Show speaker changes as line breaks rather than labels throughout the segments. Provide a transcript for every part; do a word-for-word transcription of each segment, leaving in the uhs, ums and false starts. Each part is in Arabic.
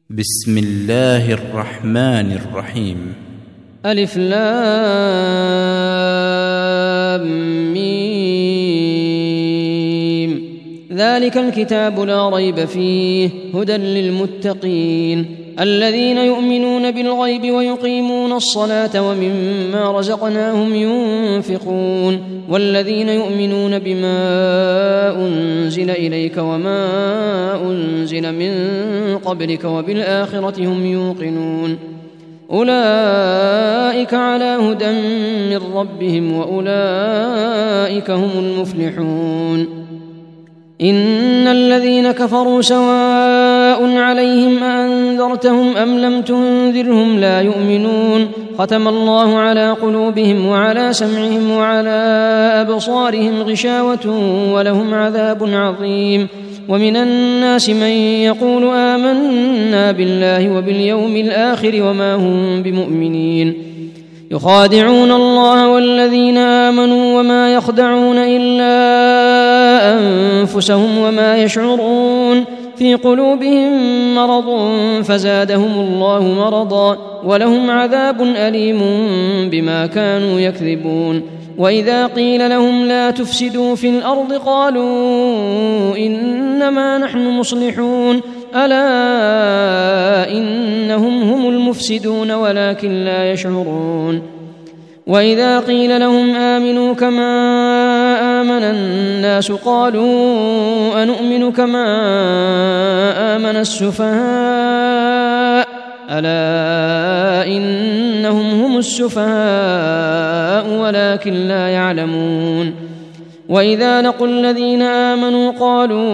بسم الله الرحمن الرحيم.
ألف لام ميم. ذلك الكتاب لا ريب فيه هدى للمتقين الذين يؤمنون بالغيب ويقيمون الصلاة ومما رزقناهم ينفقون والذين يؤمنون بما أنزل إليك وما أنزل من قبلك وبالآخرة هم يوقنون أولئك على هدى من ربهم وأولئك هم المفلحون. إن الذين كفروا سواء عليهم أأنذرتهم أم لم تنذرهم لا يؤمنون ختم الله على قلوبهم وعلى سمعهم وعلى أبصارهم غشاوة ولهم عذاب عظيم. ومن الناس من يقول آمنا بالله وباليوم الآخر وما هم بمؤمنين يخادعون الله والذين آمنوا وما يخدعون إلا أنفسهم وما يشعرون في قلوبهم مرض فزادهم الله مرضا ولهم عذاب أليم بما كانوا يكذبون. وإذا قيل لهم لا تفسدوا في الأرض قالوا إنما نحن مصلحون ألا إنهم هم المفسدون ولكن لا يشعرون. وإذا قيل لهم آمنوا كما آمن الناس قالوا أنؤمن كما آمن السفهاء ألا إنهم هم السفهاء ولكن لا يعلمون. وإذا لقوا الذين آمنوا قالوا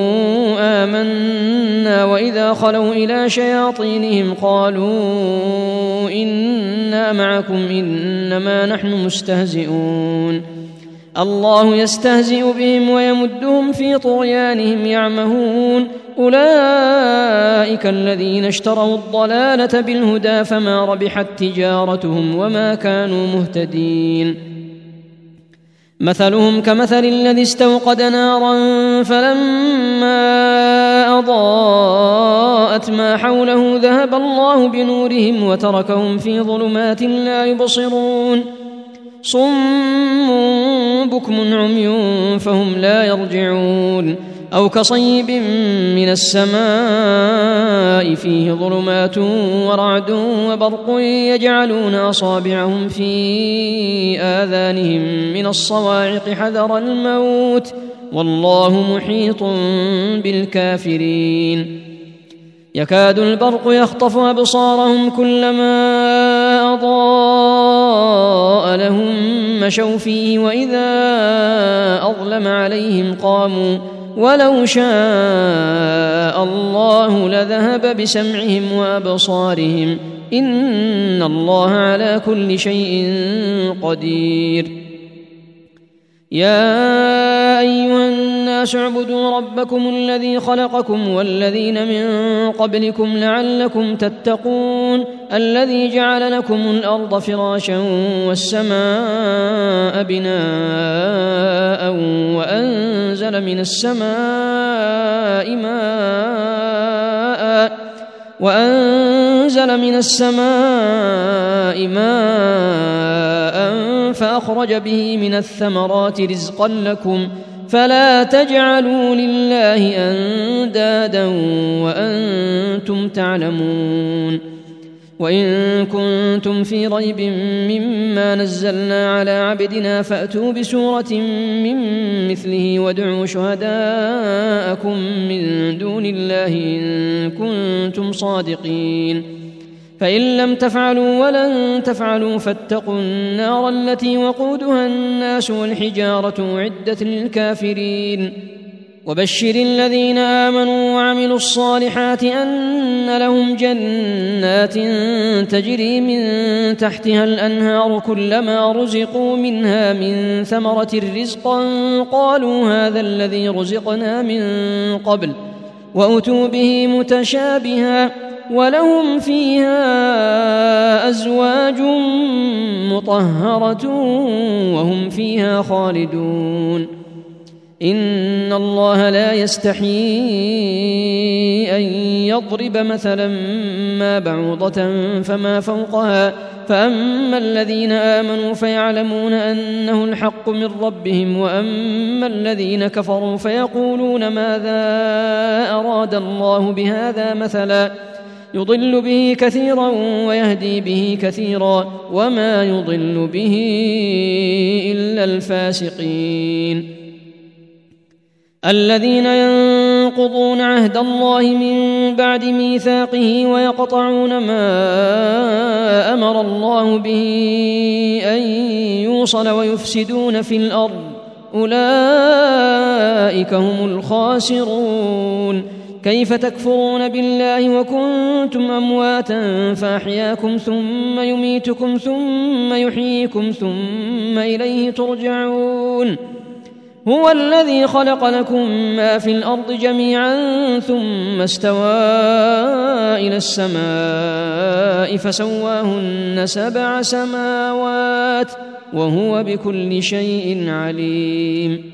آمنا وإذا خلوا إلى شياطينهم قالوا إنا معكم إنما نحن مستهزئون الله يستهزئ بهم ويمدهم في طغيانهم يعمهون أولئك الذين اشتروا الضلالة بالهدى فما ربحت تجارتهم وما كانوا مهتدين. مثلهم كمثل الذي استوقد نارا فلما أضاءت ما حوله ذهب الله بنورهم وتركهم في ظلمات لا يبصرون صم بكم عمي فهم لا يرجعون أو كصيب من السماء فيه ظلمات ورعد وبرق يجعلون أصابعهم في آذانهم من الصواعق حذر الموت والله محيط بالكافرين. يكاد البرق يخطف أبصارهم كلما أضاء لهم مشوا فيه وإذا أظلم عليهم قاموا ولو شاء الله لذهب بسمعهم وأبصارهم إن الله على كل شيء قدير. يا أيها الناس اعبدوا ربكم الذي خلقكم والذين من قبلكم لعلكم تتقون الذي جعل لكم الأرض فراشا والسماء بناء وأنزل من السماء ماء وأنزل من السماء ماء فأخرج به من الثمرات رزقا لكم فلا تجعلوا لله أندادا وأنتم تعلمون. وإن كنتم في ريب مما نزلنا على عبدنا فأتوا بسورة من مثله وادعوا شهداءكم من دون الله إن كنتم صادقين فإن لم تفعلوا ولن تفعلوا فاتقوا النار التي وقودها الناس والحجارة أعدت للكافرين. وبشر الذين آمنوا وعملوا الصالحات أن لهم جنات تجري من تحتها الأنهار كلما رزقوا منها من ثمرة رزقا قالوا هذا الذي رزقنا من قبل وأتوا به متشابها ولهم فيها أزواج مطهرة وهم فيها خالدون. إن الله لا يستحيي أن يضرب مثلا ما بعوضة فما فوقها فأما الذين آمنوا فيعلمون أنه الحق من ربهم وأما الذين كفروا فيقولون ماذا أراد الله بهذا مثلا يضل به كثيرا ويهدي به كثيرا وما يضل به إلا الفاسقين الذين ينقضون عهد الله من بعد ميثاقه ويقطعون ما أمر الله به أن يوصل ويفسدون في الأرض أولئك هم الخاسرون كيف تكفرون بالله وكنتم أمواتا فأحياكم ثم يميتكم ثم يحييكم ثم إليه ترجعون هو الذي خلق لكم ما في الأرض جميعا ثم استوى إلى السماء فسواهن سبع سماوات وهو بكل شيء عليم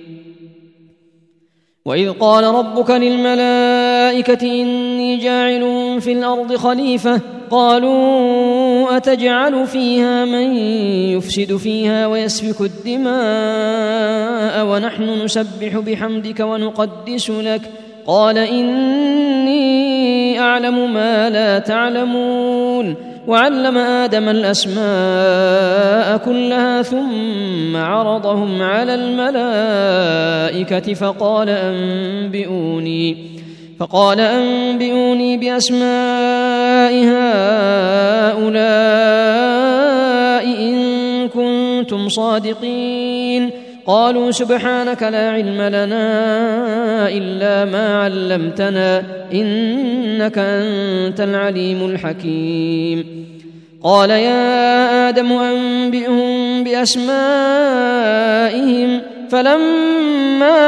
وإذ قال ربك للملائكة إني جاعل في الأرض خليفة قالوا أتجعل فيها من يفسد فيها ويسفك الدماء ونحن نسبح بحمدك ونقدس لك قال إني أعلم ما لا تعلمون وعلم آدم الأسماء كلها ثم عرضهم على الملائكة فقال أنبئوني فقال أنبئوني بأسماء هؤلاء إن كنتم صادقين قالوا سبحانك لا علم لنا إلا ما علمتنا إنك أنت العليم الحكيم قال يا آدم أنبئهم بأسمائهم فلما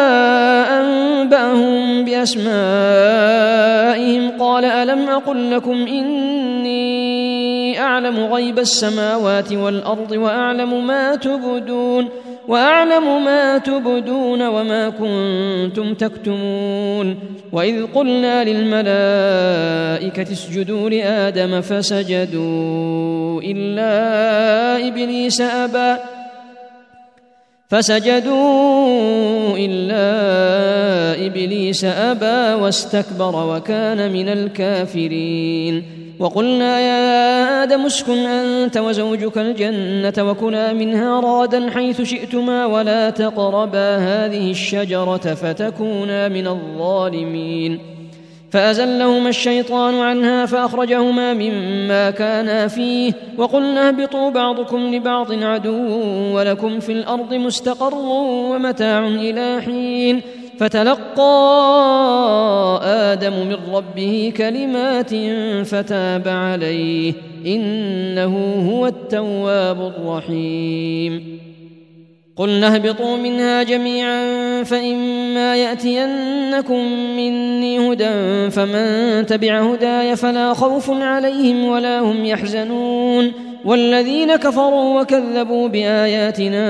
أنبأهم بأسمائهم قال ألم أقل لكم إني أعلم غيب السماوات والأرض وأعلم ما تبدون وأعلم ما تبدون وما كنتم تكتمون وإذ قلنا للملائكة اسجدوا لآدم فسجدوا إلا إبليس أبى فسجدوا إلا إبليس أبى واستكبر وكان من الكافرين وقلنا يا آدم اسكن أنت وزوجك الجنة وكلا منها رغدا حيث شئتما ولا تقربا هذه الشجرة فتكونا من الظالمين فأزلهما الشيطان عنها فأخرجهما مما كانا فيه وقلنا اهبطوا بعضكم لبعض عدو ولكم في الأرض مستقر ومتاع إلى حين فتلقى آدم من ربه كلمات فتاب عليه إنه هو التواب الرحيم قلنا اهبطوا منها جميعا فإما يأتينكم مني هدى فمن تبع هداي فلا خوف عليهم ولا هم يحزنون والذين كفروا وكذبوا بآياتنا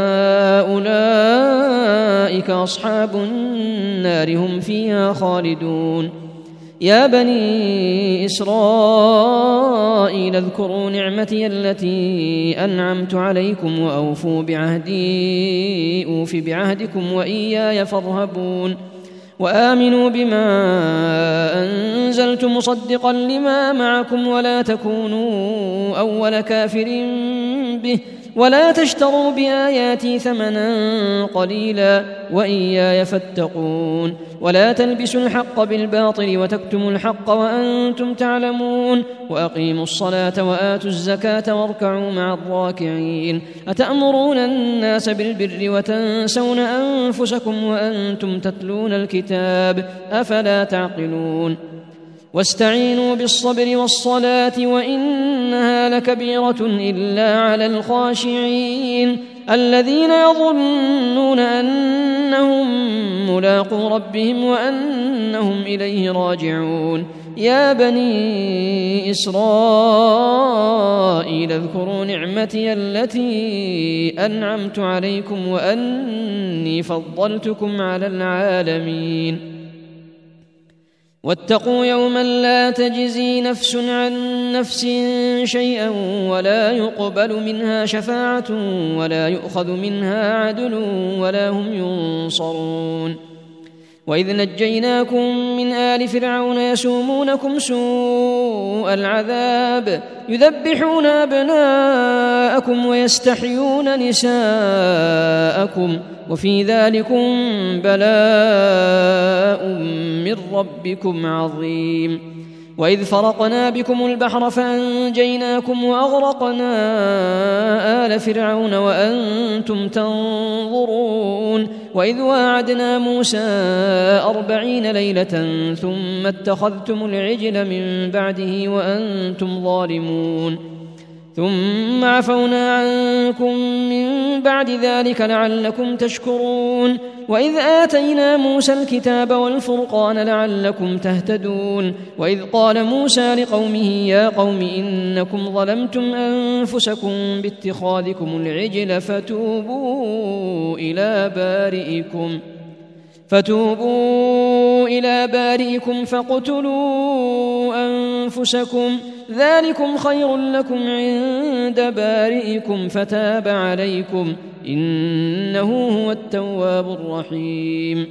أولئك أصحاب النار هم فيها خالدون يا بني إسرائيل اذكروا نعمتي التي أنعمت عليكم وأوفوا بعهدي أوف بعهدكم وإياي فارهبون وآمنوا بما أنزلت مصدقا لما معكم ولا تكونوا أول كافر به ولا تشتروا بآياتي ثمنا قليلا وإياي فاتقون ولا تلبسوا الحق بالباطل وتكتموا الحق وأنتم تعلمون وأقيموا الصلاة وآتوا الزكاة واركعوا مع الراكعين أتأمرون الناس بالبر وتنسون أنفسكم وأنتم تتلون الكتاب أفلا تعقلون واستعينوا بالصبر والصلاة وإنها لكبيرة إلا على الخاشعين الذين يظنون أنهم ملاقو ربهم وأنهم إليه راجعون يا بني إسرائيل اذكروا نعمتي التي أنعمت عليكم وأني فضلتكم على العالمين واتقوا يوما لا تجزي نفس عن نفس شيئا ولا يقبل منها شفاعة ولا يؤخذ منها عدل ولا هم ينصرون وإذ نجيناكم من آل فرعون يسومونكم سوء العذاب يذبحون أبناءكم ويستحيون نساءكم وفي ذلكم بلاء من ربكم عظيم وإذ فرقنا بكم البحر فأنجيناكم وأغرقنا آل فرعون وأنتم تنظرون وإذ واعدنا موسى أربعين ليلة ثم اتخذتم العجل من بعده وأنتم ظالمون ثم عفونا عنكم من بعد ذلك لعلكم تشكرون وإذ آتينا موسى الكتاب والفرقان لعلكم تهتدون وإذ قال موسى لقومه يا قوم إنكم ظلمتم أنفسكم باتخاذكم العجل فتوبوا إلى بارئكم فتوبوا إلى بارئكم فاقتلوا أنفسكم ذلكم خير لكم عند بارئكم فتاب عليكم إنه هو التواب الرحيم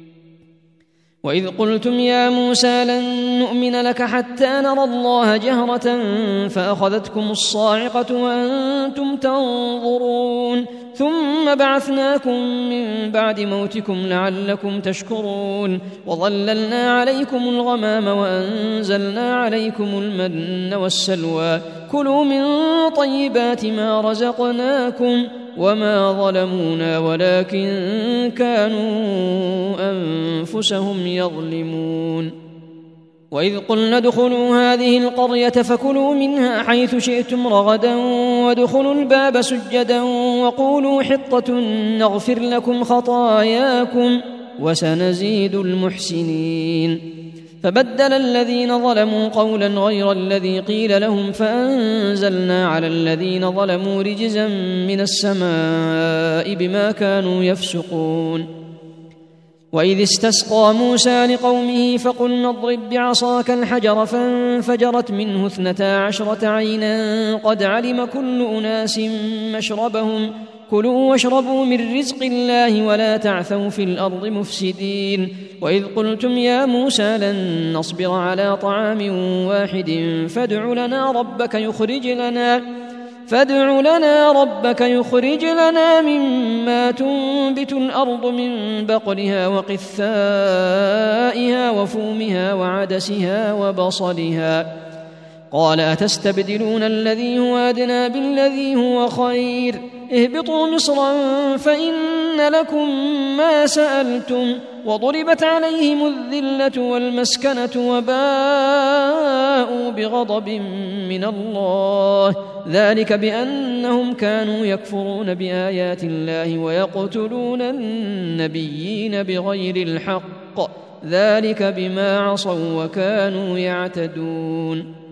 وإذ قلتم يا موسى لن نؤمن لك حتى نرى الله جهرة فأخذتكم الصاعقة وأنتم تنظرون ثم بعثناكم من بعد موتكم لعلكم تشكرون وظللنا عليكم الغمام وأنزلنا عليكم المن والسلوى كلوا من طيبات ما رزقناكم وما ظلمونا ولكن كانوا أنفسهم يظلمون وإذ قلنا ادخلوا هذه القرية فكلوا منها حيث شئتم رغدا وادخلوا الباب سجدا وقولوا حطة نغفر لكم خطاياكم وسنزيد المحسنين فبدل الذين ظلموا قولا غير الذي قيل لهم فأنزلنا على الذين ظلموا رجزا من السماء بما كانوا يفسقون وإذ استسقى موسى لقومه فقلنا اضرب بعصاك الحجر فانفجرت منه اثنتا عشرة عينا قد علم كل أناس مشربهم كلوا واشربوا من رزق الله ولا تعثوا في الأرض مفسدين وإذ قلتم يا موسى لن نصبر على طعام واحد فادع لنا ربك يخرج لنا فادع لنا ربك يخرج لنا مما تنبت الأرض من بقلها وقثائها وفومها وعدسها وبصلها قال أتستبدلون الذي هو أدنى بالذي هو خير اهبطوا مصرا فإن لكم ما سألتم وضربت عليهم الذلة والمسكنة وباءوا بغضب من الله ذلك بأنهم كانوا يكفرون بآيات الله ويقتلون النبيين بغير الحق ذلك بما عصوا وكانوا يعتدون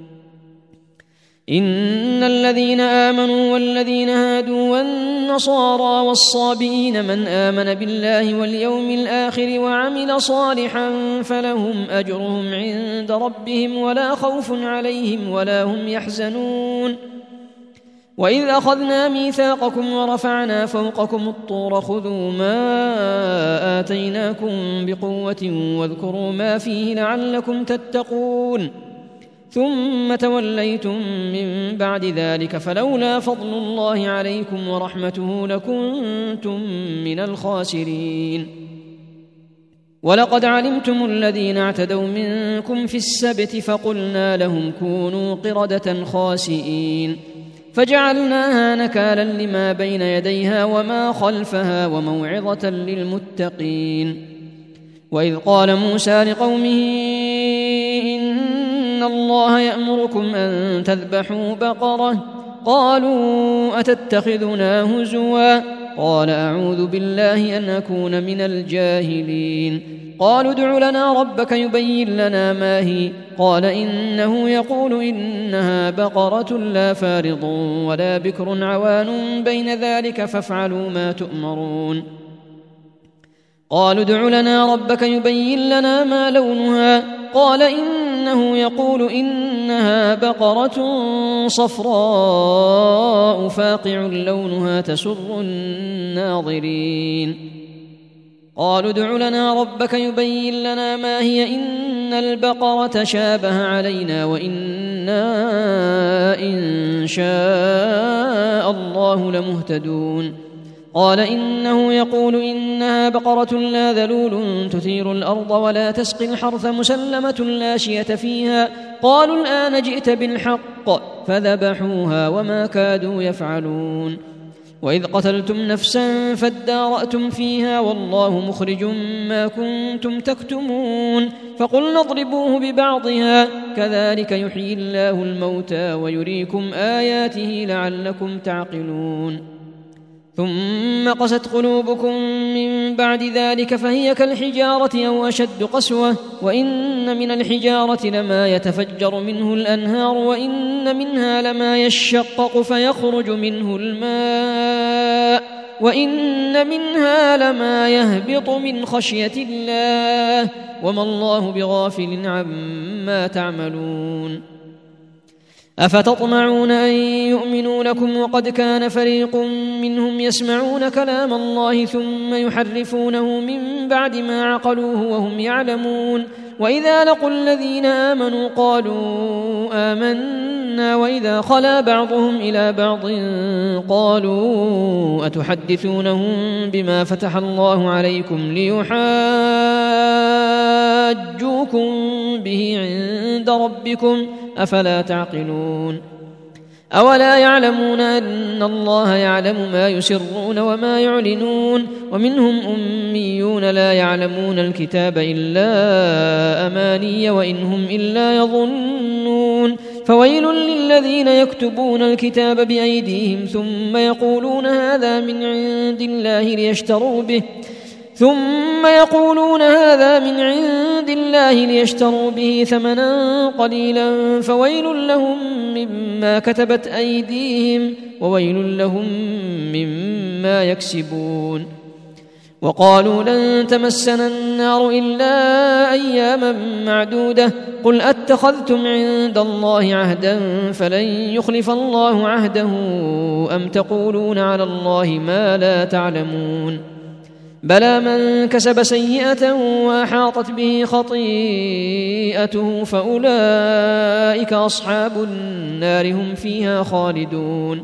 إن الذين آمنوا والذين هادوا والنصارى والصابئين من آمن بالله واليوم الآخر وعمل صالحا فلهم أجرهم عند ربهم ولا خوف عليهم ولا هم يحزنون وإذ أخذنا ميثاقكم ورفعنا فوقكم الطور خذوا ما آتيناكم بقوة واذكروا ما فيه لعلكم تتقون ثم توليتم من بعد ذلك فلولا فضل الله عليكم ورحمته لكنتم من الخاسرين ولقد علمتم الذين اعتدوا منكم في السبت فقلنا لهم كونوا قردة خاسئين فجعلناها نكالا لما بين يديها وما خلفها وموعظة للمتقين وإذ قال موسى لقومه إن الله يأمركم أن تذبحوا بقرة قالوا أتتخذنا هزوا قال أعوذ بالله أن أكون من الجاهلين قالوا ادع لنا ربك يبين لنا ما هي قال إنه يقول إنها بقرة لا فارض ولا بكر عوان بين ذلك فافعلوا ما تؤمرون قالوا ادع لنا ربك يبين لنا ما لونها قال إنه يقول إنها بقرة صفراء فاقع لونها تسر الناظرين قالوا ادع لنا ربك يبين لنا ما هي إن البقرة شابه علينا وإنا إن شاء الله لمهتدون قال إنه يقول إنها بقرة لا ذلول تثير الأرض ولا تسقي الحرث مسلمة لا شية فيها قالوا الآن جئت بالحق فذبحوها وما كادوا يفعلون وإذ قتلتم نفسا فادارأتم فيها والله مخرج ما كنتم تكتمون فقلنا اضربوه ببعضها كذلك يحيي الله الموتى ويريكم آياته لعلكم تعقلون ثم قست قلوبكم من بعد ذلك فهي كالحجارة أو أشد قسوة وإن من الحجارة لما يتفجر منه الأنهار وإن منها لما يشقق فيخرج منه الماء وإن منها لما يهبط من خشية الله وما الله بغافل عما تعملون أفتطمعون أن يؤمنوا لكم وقد كان فريق منهم يسمعون كلام الله ثم يحرفونه من بعد ما عقلوه وهم يعلمون وإذا لقوا الذين آمنوا قالوا آمنا وإذا خلا بعضهم إلى بعض قالوا أتحدثونهم بما فتح الله عليكم ليحاجوكم به عند ربكم أفلا تعقلون أولا يعلمون أن الله يعلم ما يسرون وما يعلنون ومنهم أميون لا يعلمون الكتاب إلا أماني وإن هم إلا يظنون فويل للذين يكتبون الكتاب بأيديهم ثم يقولون هذا من عند الله ليشتروا به ثم يقولون هذا من عند الله ليشتروا به ثمنا قليلا فويل لهم مما كتبت أيديهم وويل لهم مما يكسبون وقالوا لن تمسنا النار إلا أياما معدودة قل أتخذتم عند الله عهدا فلن يخلف الله عهده أم تقولون على الله ما لا تعلمون بلى من كسب سيئة وأحاطت به خطيئته فأولئك أصحاب النار هم فيها خالدون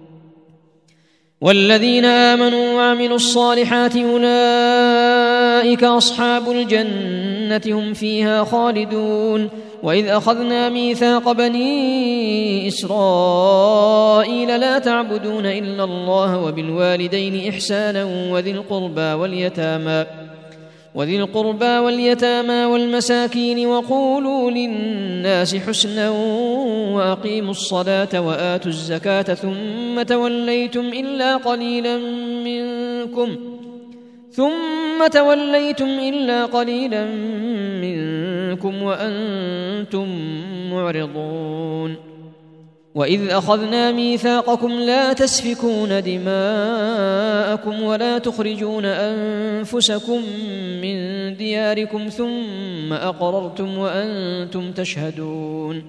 والذين آمنوا وعملوا الصالحات أولئك أصحاب الجنة هم فيها خالدون وإذ أخذنا ميثاق بني إسرائيل لا تعبدون إلا الله وبالوالدين إحسانا وذي القربى واليتامى وذي القربى واليتامى والمساكين وقولوا للناس حسنا وأقيموا الصلاة وآتوا الزكاة ثم توليتم إلا قليلا منكم ثم توليتم إلا قليلا منكم وأنتم معرضون وإذ أخذنا ميثاقكم لا تسفكون دماءكم ولا تخرجون أنفسكم من دياركم ثم أقررتم وأنتم تشهدون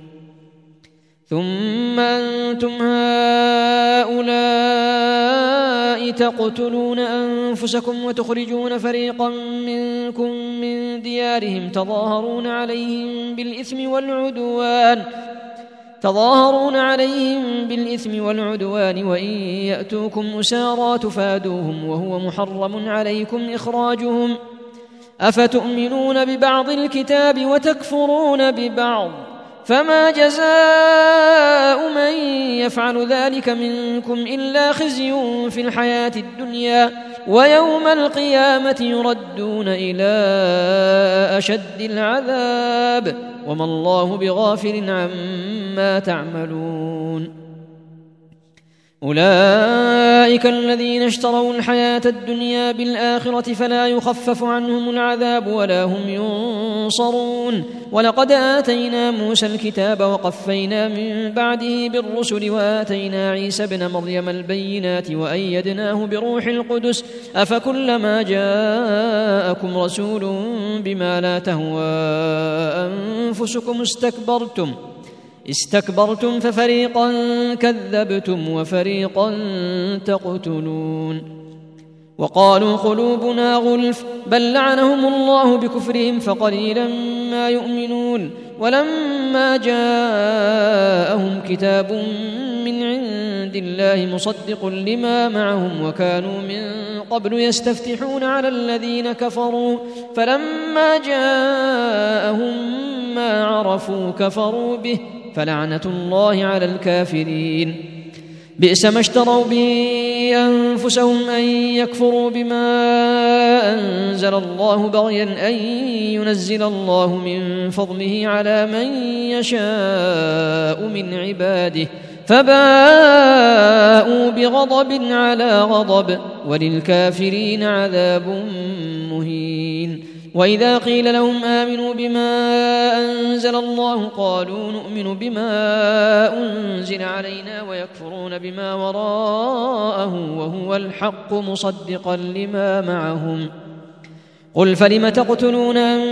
ثم أنتم هؤلاء تقتلون أنفسكم وتخرجون فريقا منكم من ديارهم تظاهرون عليهم بالإثم والعدوان تظاهرون عليهم بالإثم والعدوان وإن يأتوكم أسارى تفادوهم وهو محرم عليكم إخراجهم أفتؤمنون ببعض الكتاب وتكفرون ببعض فما جزاء من يفعل ذلك منكم إلا خزي في الحياة الدنيا ويوم القيامة يردون إلى أشد العذاب وما الله بغافل عما تعملون أولئك الذين اشتروا الحياة الدنيا بالآخرة فلا يخفف عنهم العذاب ولا هم ينصرون. ولقد آتينا موسى الكتاب وقفينا من بعده بالرسل وآتينا عيسى ابن مريم البينات وأيدناه بروح القدس أفكلما جاءكم رسول بما لا تهوى أنفسكم استكبرتم استكبرتم ففريقا كذبتم وفريقا تقتلون. وقالوا قلوبنا غلف بل لعنهم الله بكفرهم فقليلا ما يؤمنون. ولما جاءهم كتاب من عند الله مصدق لما معهم وكانوا من قبل يستفتحون على الذين كفروا فلما جاءهم ما عرفوا كفروا به فلعنة الله على الكافرين. بئس ما اشتروا به أنفسهم أن يكفروا بما أنزل الله بغيا أن ينزل الله من فضله على من يشاء من عباده فباءوا بغضب على غضب وللكافرين عذاب مهين. وإذا قيل لهم آمنوا بما أنزل الله قالوا نؤمن بما أنزل علينا ويكفرون بما وراءه وهو الحق مصدقا لما معهم. قل فلم تقتلون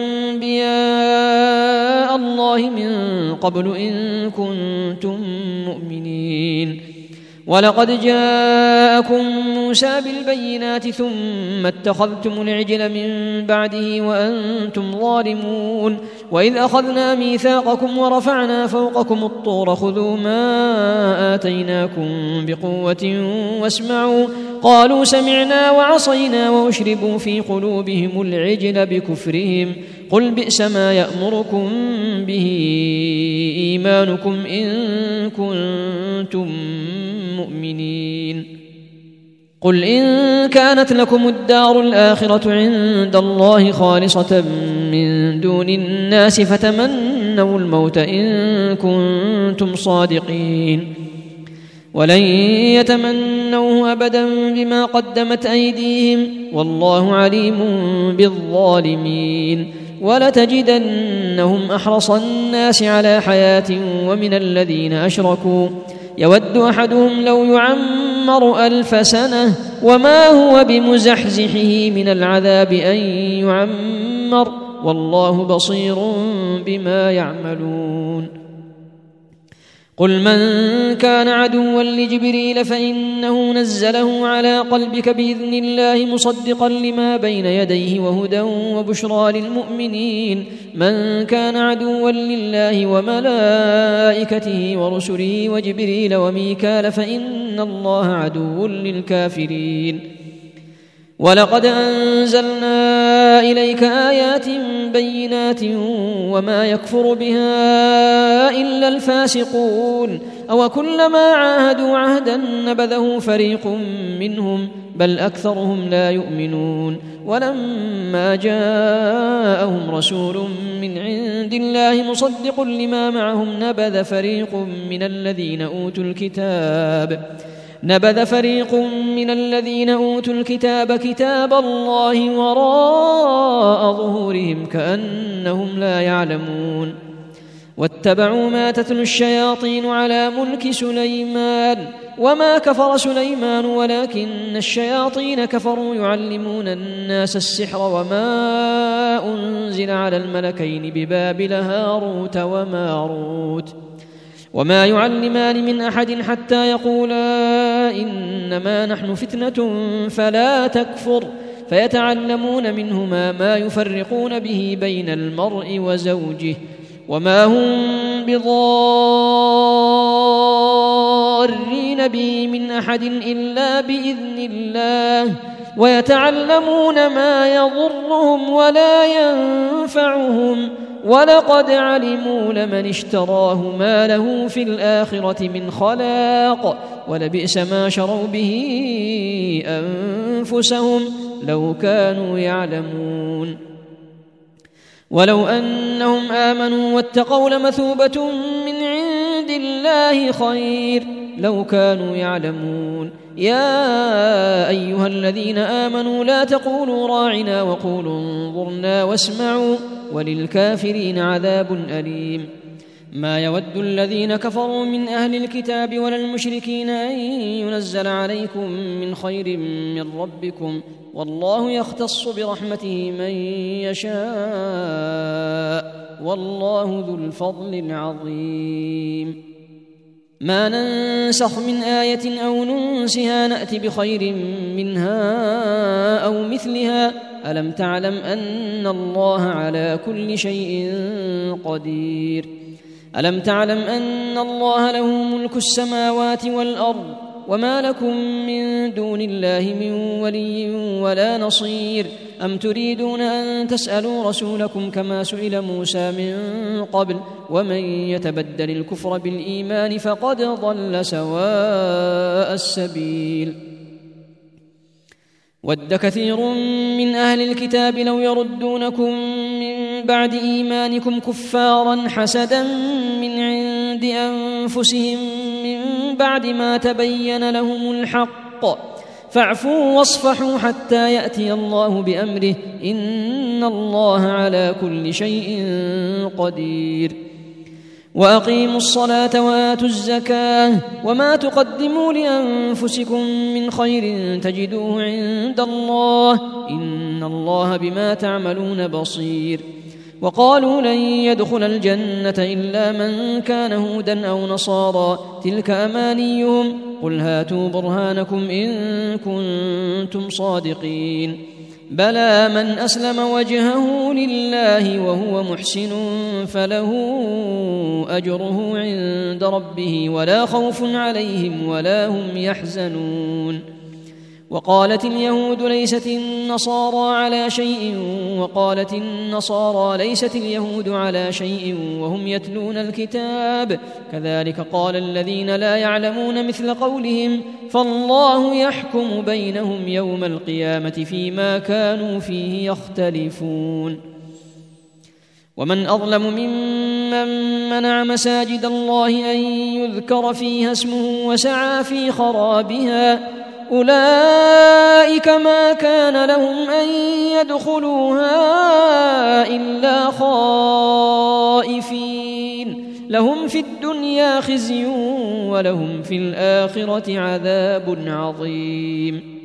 أنبياء الله من قبل إن كنتم مؤمنين. ولقد جاءكم موسى بالبينات ثم اتخذتم العجل من بعده وأنتم ظالمون. وإذ أخذنا ميثاقكم ورفعنا فوقكم الطور خذوا ما آتيناكم بقوة واسمعوا قالوا سمعنا وعصينا وأشربوا في قلوبهم العجل بكفرهم. قل بئس ما يأمركم به إيمانكم إن كنتم مؤمنين. قل إن كانت لكم الدار الآخرة عند الله خالصة من دون الناس فتمنوا الموت إن كنتم صادقين ولن يتمنوه أبدا بما قدمت أيديهم والله عليم بالظالمين. ولتجدنهم أحرص الناس على حياة ومن الذين أشركوا يود أحدهم لو يعمر ألف سنة وما هو بمزحزحه من العذاب أن يعمر والله بصير بما يعملون. قل من كان عدوا لجبريل فإنه نزله على قلبك بإذن الله مصدقا لما بين يديه وهدى وبشرى للمؤمنين. من كان عدوا لله وملائكته ورسله وجبريل وميكال فإن الله عدو للكافرين. ولقد أنزلنا إليك آيات بينات وما يكفر بها إلا الفاسقون. أو كلما عاهدوا عهدا نبذه فريق منهم بل أكثرهم لا يؤمنون. ولما جاءهم رسول من عند الله مصدق لما معهم نبذ فريق من الذين أوتوا الكتاب نبذ فريق من الذين أوتوا الكتاب كتاب الله وراء ظهورهم كأنهم لا يعلمون. واتبعوا ما تتلو الشياطين على ملك سليمان وما كفر سليمان ولكن الشياطين كفروا يعلمون الناس السحر وما أنزل على الملكين ببابل هاروت وماروت وما يعلمان من أحد حتى يقولا إنما نحن فتنة فلا تكفر فيتعلمون منهما ما يفرقون به بين المرء وزوجه وما هم بضارين به من أحد إلا بإذن الله ويتعلمون ما يضرهم ولا ينفعهم ولقد علموا لمن اشتراه ما له في الآخرة من خلاق ولبئس ما شروا به أنفسهم لو كانوا يعلمون. ولو أنهم آمنوا واتقوا لمثوبة من عند الله خير لو كانوا يعلمون. يا أيها الذين آمنوا لا تقولوا راعنا وقولوا انظرنا واسمعوا وللكافرين عذاب أليم. ما يود الذين كفروا من أهل الكتاب ولا المشركين أن ينزل عليكم من خير من ربكم والله يختص برحمته من يشاء والله ذو الفضل العظيم. ما ننسخ من آية أو ننسها نأت بخير منها أو مثلها ألم تعلم أن الله على كل شيء قدير. ألم تعلم أن الله له ملك السماوات والأرض وما لكم من دون الله من ولي ولا نصير. أم تريدون أن تسألوا رسولكم كما سئل موسى من قبل ومن يتبدل الكفر بالإيمان فقد ضل سواء السبيل. ود كثير من أهل الكتاب لو يردونكم من بعد إيمانكم كفارا حسدا من عند أنفسهم من بعد ما تبين لهم الحق فاعفوا واصفحوا حتى يأتي الله بأمره إن الله على كل شيء قدير. وأقيموا الصلاة وآتوا الزكاة وما تقدموا لأنفسكم من خير تجدوه عند الله إن الله بما تعملون بصير. وقالوا لن يدخل الجنة إلا من كان هودا أو نصارى تلك أمانيهم قل هاتوا برهانكم إن كنتم صادقين. بلى من أسلم وجهه لله وهو محسن فله أجره عند ربه ولا خوف عليهم ولا هم يحزنون. وقالت اليهود ليست النصارى على شيء وقالت النصارى ليست اليهود على شيء وهم يتلون الكتاب كذلك قال الذين لا يعلمون مثل قولهم فالله يحكم بينهم يوم القيامة فيما كانوا فيه يختلفون. ومن أظلم ممن منع مساجد الله أن يذكر فيها اسمه وسعى في خرابها أولئك ما كان لهم أن يدخلوها إلا خائفين لهم في الدنيا خزي ولهم في الآخرة عذاب عظيم.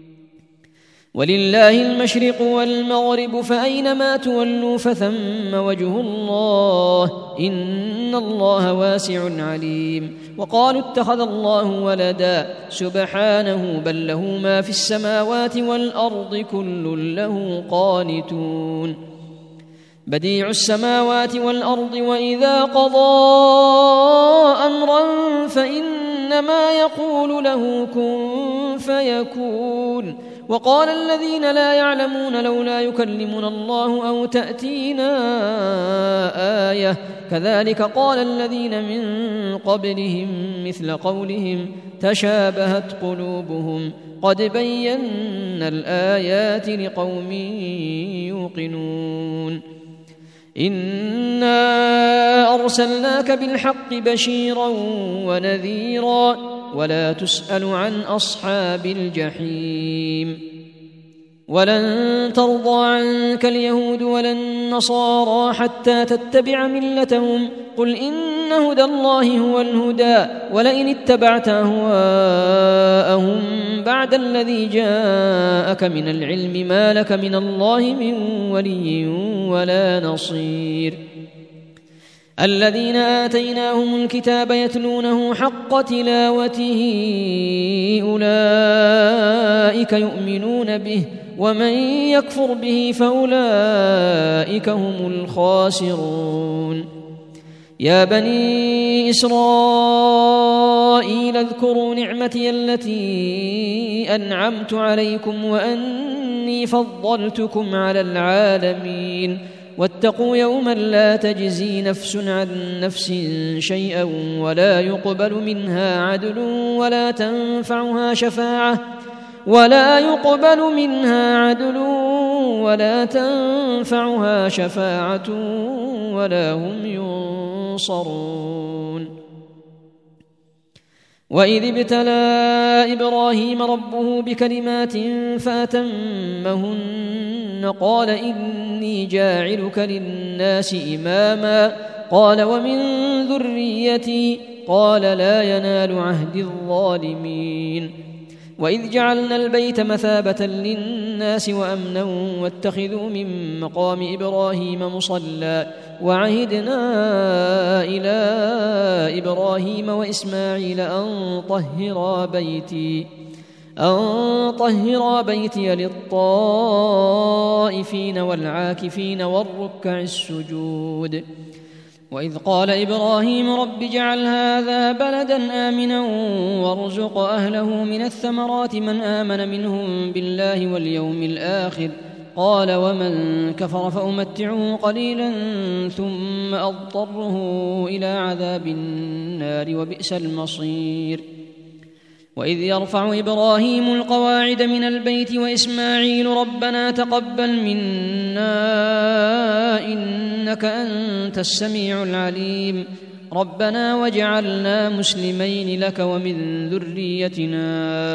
ولله المشرق والمغرب فأينما تولوا فثم وجه الله إن الله واسع عليم. وقالوا اتخذ الله ولدا سبحانه بل له ما في السماوات والأرض كل له قانتون. بديع السماوات والأرض وإذا قضى أمرا فإنما يقول له كن فيكون. وقال الذين لا يعلمون لولا يكلمنا الله أو تأتينا آية كذلك قال الذين من قبلهم مثل قولهم تشابهت قلوبهم قد بينا الآيات لقوم يوقنون. إنا أرسلناك بالحق بشيرا ونذيرا ولا تسأل عن أصحاب الجحيم. ولن ترضى عنك اليهود ولا النصارى حتى تتبع ملتهم قل إن هدى الله هو الهدى ولئن اتبعت أهواءهم بعد الذي جاءك من العلم ما لك من الله من ولي ولا نصير. الذين آتيناهم الكتاب يتلونه حق تلاوته أولئك يؤمنون به ومن يكفر به فأولئك هم الخاسرون. يا بني إسرائيل اذكروا نعمتي التي أنعمت عليكم وأني فضلتكم على العالمين واتقوا يوما لا تجزي نفس عن نفس شيئا ولا يقبل منها عدل ولا تنفعها شفاعة ولا يقبل منها عدل ولا تنفعها شفاعة ولا هم ينصرون. وإذ ابتلى إبراهيم ربه بكلمات فأتمهن قال إني جاعلك للناس إماما قال ومن ذريتي قال لا ينال عهد الظالمين وإذ جعلنا البيت مثابة للناس وأمنا واتخذوا من مقام إبراهيم مصلى وعهدنا إلى إبراهيم وإسماعيل أن طهرا بيتي أن طهرا بيتي للطائفين والعاكفين والركع السجود وإذ قال إبراهيم رب اجعل هذا بلدا آمنا وارزق أهله من الثمرات من آمن منهم بالله واليوم الآخر قال ومن كفر فأمتعه قليلا ثم أضطره إلى عذاب النار وبئس المصير وإذ يرفع إبراهيم القواعد من البيت وإسماعيل ربنا تقبل منا إنك أنت السميع العليم ربنا واجعلنا مسلمين لك ومن ذريتنا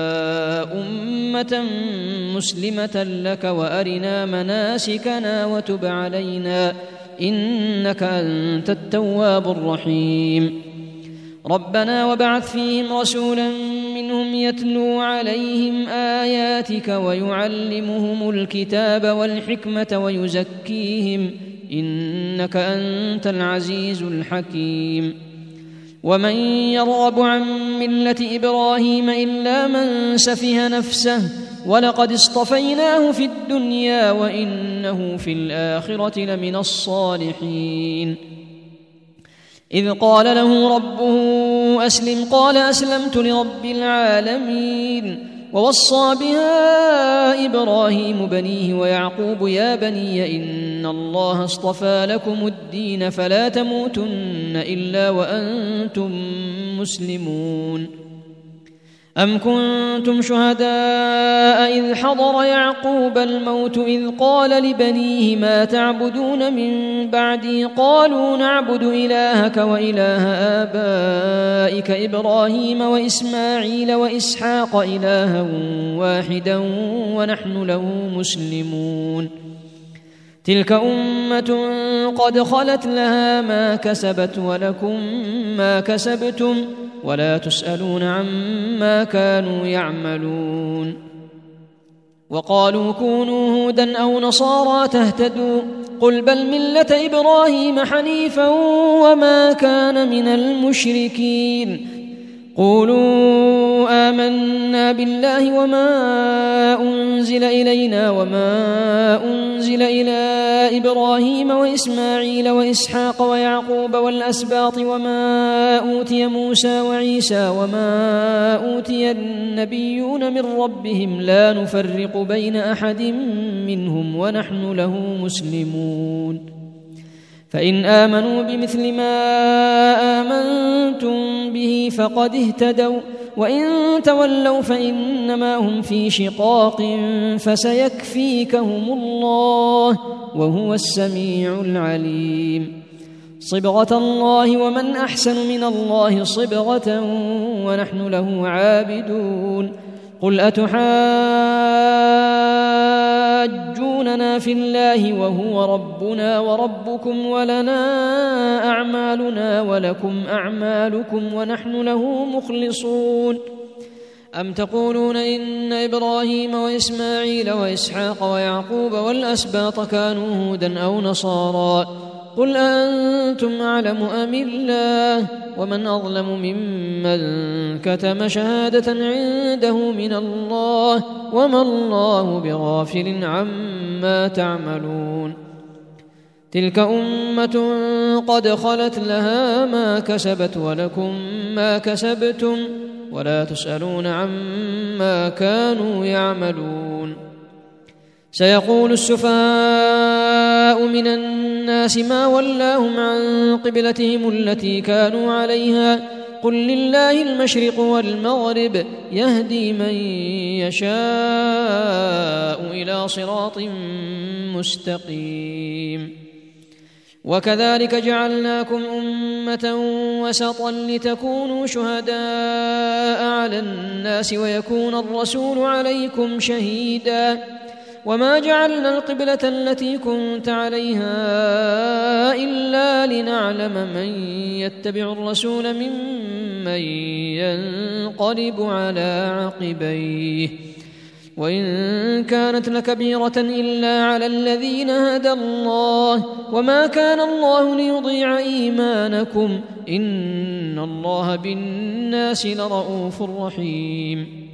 أمة مسلمة لك وأرنا مناسكنا وتب علينا إنك أنت التواب الرحيم ربنا وابعث فيهم رسولا منهم يتلو عليهم آياتك ويعلمهم الكتاب والحكمة ويزكيهم إنك أنت العزيز الحكيم ومن يرغب عن ملة إبراهيم إلا من سفه نفسه ولقد اصطفيناه في الدنيا وإنه في الآخرة لمن الصالحين إذ قال له ربه أسلم قال أسلمت لرب العالمين ووصى بها إبراهيم بنيه ويعقوب يا بني إن الله اصطفى لكم الدين فلا تموتن إلا وأنتم مسلمون أم كنتم شهداء إذ حضر يعقوب الموت إذ قال لبنيه ما تعبدون من بعدي قالوا نعبد إلهك وإله آبائك إبراهيم وإسماعيل وإسحاق إلها واحدا ونحن له مسلمون تلك أمة قد خلت لها ما كسبت ولكم ما كسبتم ولا تسألون عما كانوا يعملون وقالوا كونوا هودا أو نصارى تهتدوا قل بل ملة إبراهيم حنيفا وما كان من المشركين قولوا آمنا بالله وما أنزل إلينا وما أنزل إلى إبراهيم وإسماعيل وإسحاق ويعقوب والأسباط وما أوتي موسى وعيسى وما أوتي النبيون من ربهم لا نفرق بين أحد منهم ونحن له مسلمون فإن آمنوا بمثل ما آمنتم به فقد اهتدوا وإن تولوا فإنما هم في شقاق فسيكفيكهم الله وهو السميع العليم صبغة الله ومن أحسن من الله صبغة ونحن له عابدون قل أتحاجوننا في الله وهو ربنا وربكم ولنا أعمالنا ولكم أعمالكم ونحن له مخلصون أم تقولون إن إبراهيم وإسماعيل وإسحاق ويعقوب والأسباط كانوا هودا أو نصارى قل أنتم أعلم أم الله ومن أظلم ممن كتم شهادة عنده من الله وما الله بغافل عما تعملون تلك أمة قد خلت لها ما كسبت ولكم ما كسبتم ولا تسألون عما كانوا يعملون سيقول السفهاء من الناس ما ولاهم عن قبلتهم التي كانوا عليها قل لله المشرق والمغرب يهدي من يشاء إلى صراط مستقيم وكذلك جعلناكم أمة وسطا لتكونوا شهداء على الناس ويكون الرسول عليكم شهيدا وما جعلنا القبلة التي كنت عليها إلا لنعلم من يتبع الرسول ممن ينقلب على عقبيه وإن كانت لكبيرة إلا على الذين هدى الله وما كان الله ليضيع إيمانكم إن الله بالناس لرؤوف رحيم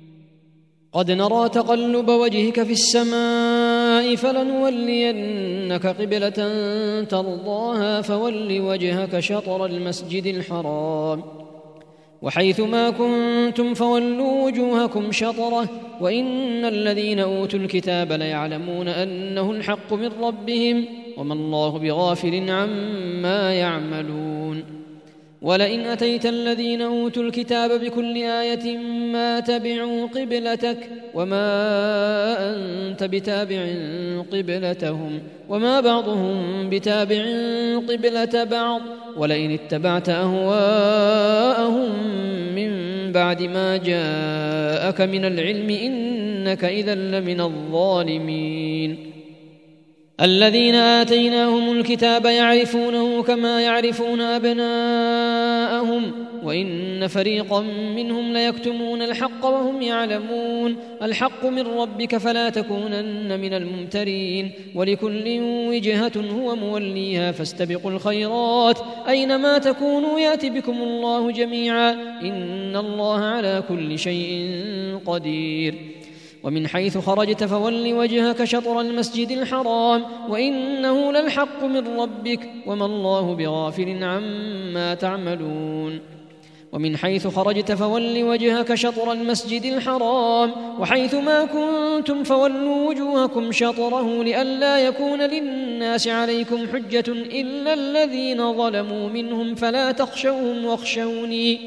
قد نرى تقلب وجهك في السماء فلنولينك قبلة ترضاها فول وجهك شطر المسجد الحرام وحيث ما كنتم فولوا وجوهكم شطره وإن الذين أوتوا الكتاب ليعلمون أنه الحق من ربهم وما الله بغافل عما يعملون ولئن أتيت الذين أوتوا الكتاب بكل آية ما تبعوا قبلتك وما أنت بتابع قبلتهم وما بعضهم بتابع قبلة بعض ولئن اتبعت أهواءهم من بعد ما جاءك من العلم إنك إذا لمن الظالمين الذين آتيناهم الكتاب يعرفونه كما يعرفون أبناءهم وإن فريقا منهم ليكتمون الحق وهم يعلمون الحق من ربك فلا تكونن من الممترين ولكل وجهة هو موليها فاستبقوا الخيرات أينما تكونوا يأت بكم الله جميعا إن الله على كل شيء قدير ومن حيث خرجت فول وجهك شطر المسجد الحرام وإنه للحق من ربك وما الله بغافل عما تعملون ومن حيث خرجت فول وجهك شطر المسجد الحرام وحيث ما كنتم فولوا وجوهكم شطره لئلا يكون للناس عليكم حجة إلا الذين ظلموا منهم فلا تخشوهم واخشوني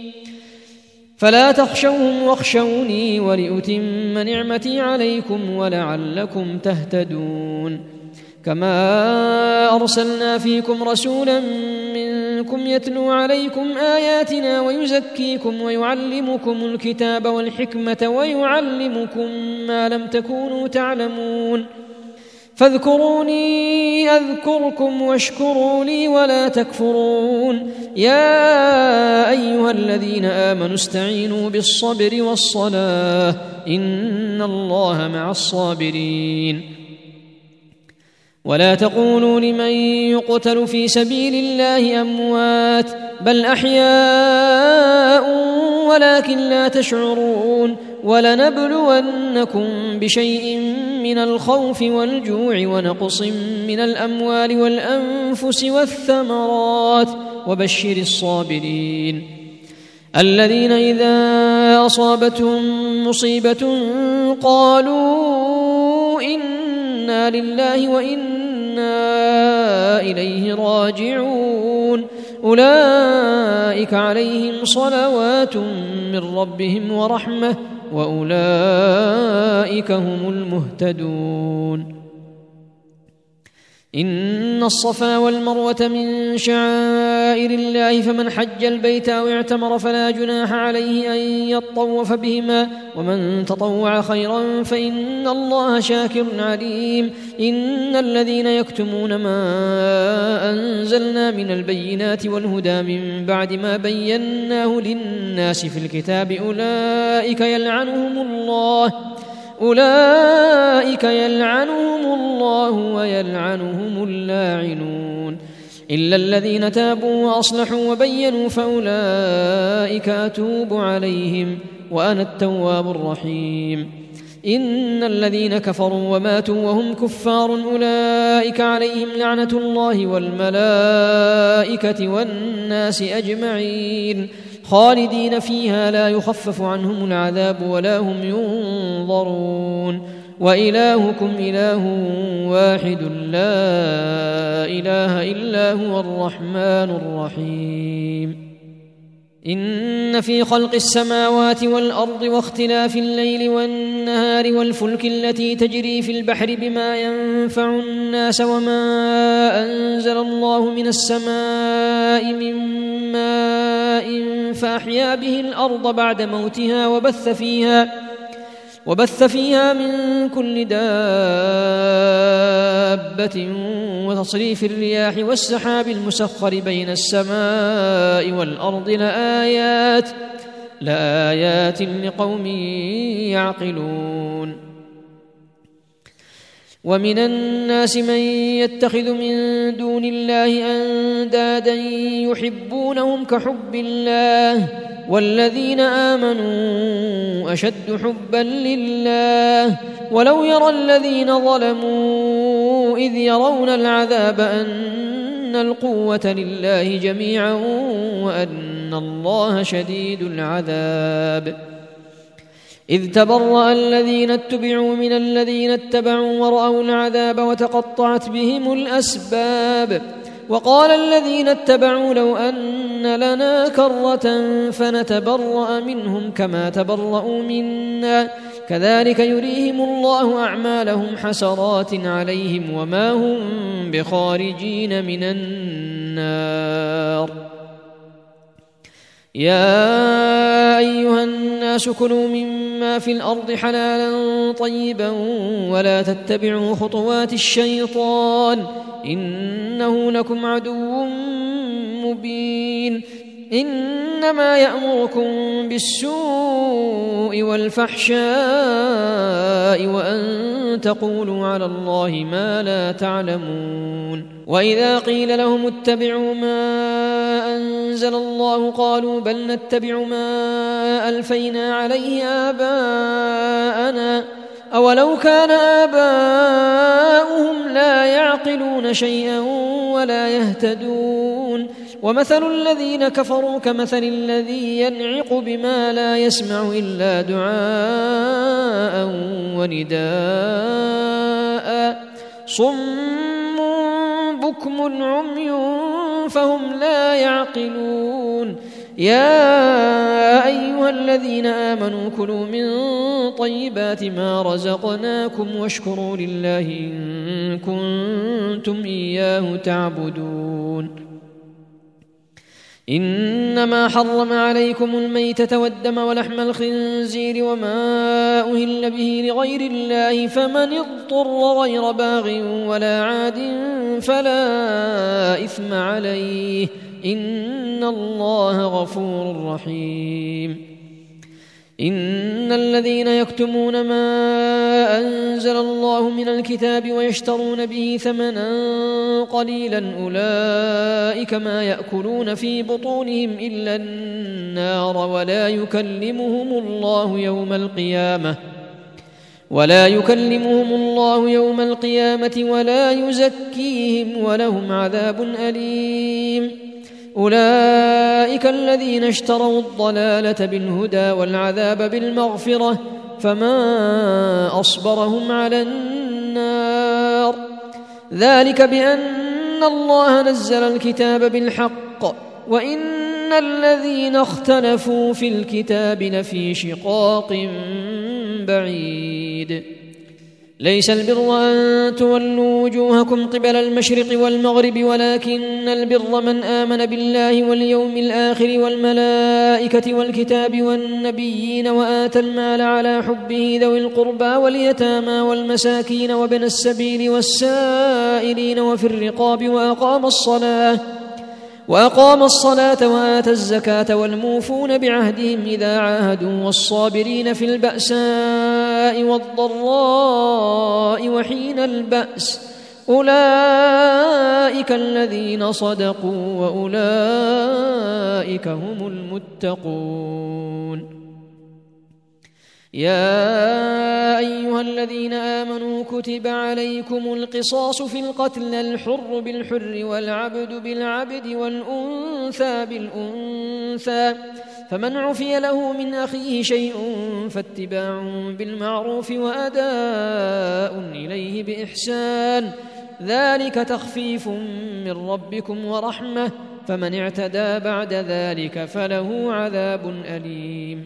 فلا تخشوهم واخشوني ولأتم نعمتي عليكم ولعلكم تهتدون كما أرسلنا فيكم رسولا منكم يتلو عليكم آياتنا ويزكيكم ويعلمكم الكتاب والحكمة ويعلمكم ما لم تكونوا تعلمون فاذكروني أذكركم واشكروا لي ولا تكفرون يا أيها الذين آمنوا استعينوا بالصبر والصلاة إن الله مع الصابرين ولا تقولوا لمن يقتل في سبيل الله أموات بل أحياء ولكن لا تشعرون ولنبلونكم بشيء من الخوف والجوع ونقص من الأموال والأنفس والثمرات وبشر الصابرين الذين إذا أصابتهم مصيبة قالوا إنا لله وإنا إليه راجعون أولئك عليهم صلوات من ربهم ورحمة وأولئك هم المهتدون إن الصفا والمروة من شعائر الله فمن حج البيت أو اعتمر فلا جناح عليه أن يطوف بهما ومن تطوع خيرا فإن الله شاكر عليم إن الذين يكتمون ما أنزلنا من البينات والهدى من بعد ما بيناه للناس في الكتاب أولئك يلعنهم الله أولئك يلعنهم الله ويلعنهم اللاعنون إلا الذين تابوا وأصلحوا وبينوا فأولئك أتوب عليهم وأنا التواب الرحيم إن الذين كفروا وماتوا وهم كفار أولئك عليهم لعنة الله والملائكة والناس أجمعين خالدين فيها لا يخفف عنهم العذاب ولا هم ينظرون وإلهكم إله واحد لا إله إلا هو الرحمن الرحيم إن في خلق السماوات والأرض واختلاف الليل والنهار والفلك التي تجري في البحر بما ينفع الناس وما أنزل الله من السماء من ماء فأحيا به الأرض بعد موتها وبث فيها وبث فيها من كل دابة وتصريف الرياح والسحاب المسخر بين السماء والأرض لآيات لآيات لقوم يعقلون. ومن الناس من يتخذ من دون الله أندادا يحبونهم كحب الله والذين آمنوا أشد حبا لله ولو يرى الذين ظلموا إذ يرون العذاب أن القوة لله جميعا وأن الله شديد العذاب. إذ تبرأ الذين اتبعوا من الذين اتبعوا ورأوا العذاب وتقطعت بهم الأسباب وقال الذين اتبعوا لو أن لنا كرة فنتبرأ منهم كما تبرأوا منا كذلك يريهم الله أعمالهم حسرات عليهم وما هم بخارجين من النار. يا أيها الناس كلوا مما في الأرض حلالا طيبا ولا تتبعوا خطوات الشيطان إنه لكم عدو مبين. إنما يأمركم بالسوء والفحشاء وأن تقولوا على الله ما لا تعلمون. وإذا قيل لهم اتبعوا ما أنزل الله قالوا بل نتبع ما ألفينا عليه آباءنا أولو كان آباؤهم لا يعقلون شيئا ولا يهتدون. ومثل الذين كفروا كمثل الذي ينعق بما لا يسمع إلا دعاء ونداء صم بكم عمي فهم لا يعقلون. يا أيها الذين آمنوا كلوا من طيبات ما رزقناكم واشكروا لله إن كنتم إياه تعبدون. إنما حرم عليكم الميتة والدم ولحم الخنزير وما أهل به لغير الله فمن اضطر غير باغ ولا عاد فلا إثم عليه إن الله غفور رحيم. إن الذين يكتمون ما أنزل الله من الكتاب ويشترون به ثمنا قليلا أولئك ما يأكلون في بطونهم إلا النار ولا يكلمهم الله يوم القيامة ولا يكلمهم الله يوم القيامة ولا يزكيهم ولهم عذاب أليم. أولئك الذين اشتروا الضلالة بالهدى والعذاب بالمغفرة فما أصبرهم على النار. ذلك بأن الله نزل الكتاب بالحق وإن الذين اختلفوا في الكتاب لفي شقاق بعيد. ليس البر أن تولوا وجوهكم قبل المشرق والمغرب ولكن البر من آمن بالله واليوم الآخر والملائكة والكتاب والنبيين وآتى المال على حبه ذوي القربى واليتامى والمساكين وابن السبيل والسائلين وفي الرقاب وأقام الصلاة وأقام الصلاة وآتى الزكاة والموفون بعهدهم إذا عاهدوا والصابرين في البأساء والضراء وحين البأس أولئك الذين صدقوا وأولئك هم المتقون. يا أيها الذين آمنوا كتب عليكم القصاص في القتل الحر بالحر والعبد بالعبد والأنثى بالأنثى فمن عفي له من أخيه شيء فاتباع بالمعروف وأداء إليه بإحسان ذلك تخفيف من ربكم ورحمة فمن اعتدى بعد ذلك فله عذاب أليم.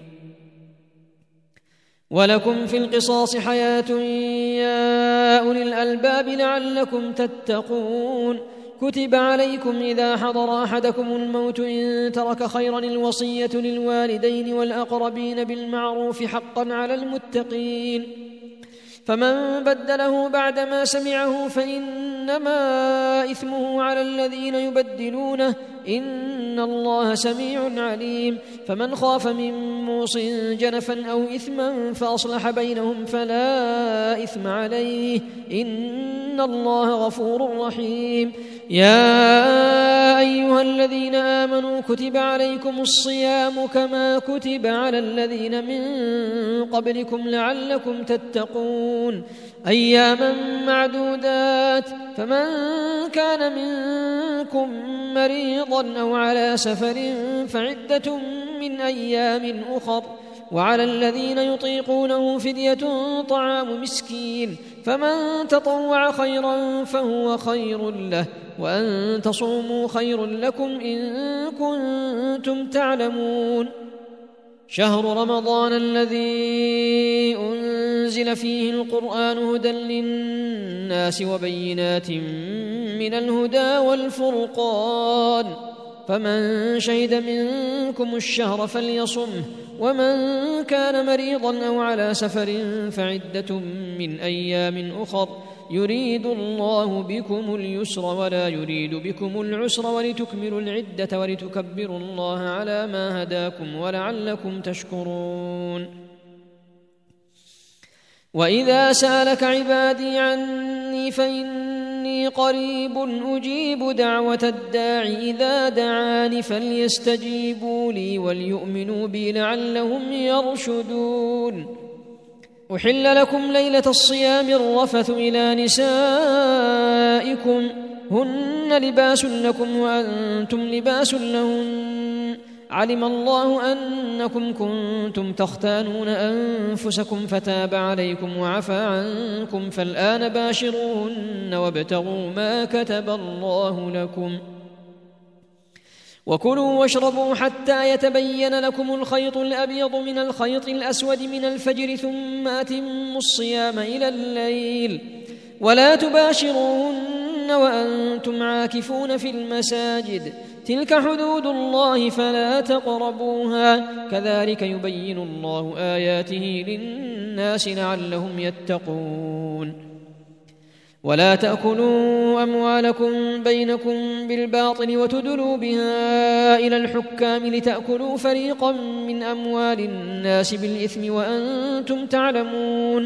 ولكم في القصاص حياة يا أولي الألباب لعلكم تتقون. كتب عليكم إذا حضر أحدكم الموت إن ترك خيرا الوصية للوالدين والأقربين بالمعروف حقا على المتقين، فمن بدله بعدما سمعه فإنما إثمه على الذين يبدلونه إن الله سميع عليم. فمن خاف من موص جنفا أو إثما فأصلح بينهم فلا إثم عليه إن الله غفور رحيم. يا أيها الذين آمنوا كتب عليكم الصيام كما كتب على الذين من قبلكم لعلكم تتقون أياما معدودات، فمن كان منكم مريضا أو على سفر فعدة من أيام أخر، وعلى الذين يطيقونه فدية طعام مسكين، فمن تطوع خيرا فهو خير له، وأن تصوموا خير لكم إن كنتم تعلمون. شهر رمضان الذي أنزل فيه القرآن هدى للناس وبينات من الهدى والفرقان، فمن شهد منكم الشهر فليصمه، ومن كان مريضا أو على سفر فعدة من أيام أخر، يريد الله بكم اليسر ولا يريد بكم العسر ولتكملوا العدة ولتكبروا الله على ما هداكم ولعلكم تشكرون. وإذا سألك عبادي عني فإني قريب أجيب دعوة الداع إذا دعاني فليستجيبوا لي وليؤمنوا بي لعلهم يرشدون. أحل لكم ليلة الصيام الرفث إلى نسائكم هن لباس لكم وأنتم لباس لهن، علم الله أنكم كنتم تختانون أنفسكم فتاب عليكم وعفى عنكم، فالآن باشروهن وابتغوا ما كتب الله لكم، وكلوا واشربوا حتى يتبين لكم الخيط الأبيض من الخيط الأسود من الفجر، ثم أتموا الصيام إلى الليل، ولا تباشروهن وأنتم عاكفون في المساجد، تلك حدود الله فلا تقربوها، كذلك يبين الله آياته للناس لعلهم يتقون. ولا تأكلوا أموالكم بينكم بالباطل وتدلوا بها إلى الحكام لتأكلوا فريقا من أموال الناس بالإثم وأنتم تعلمون.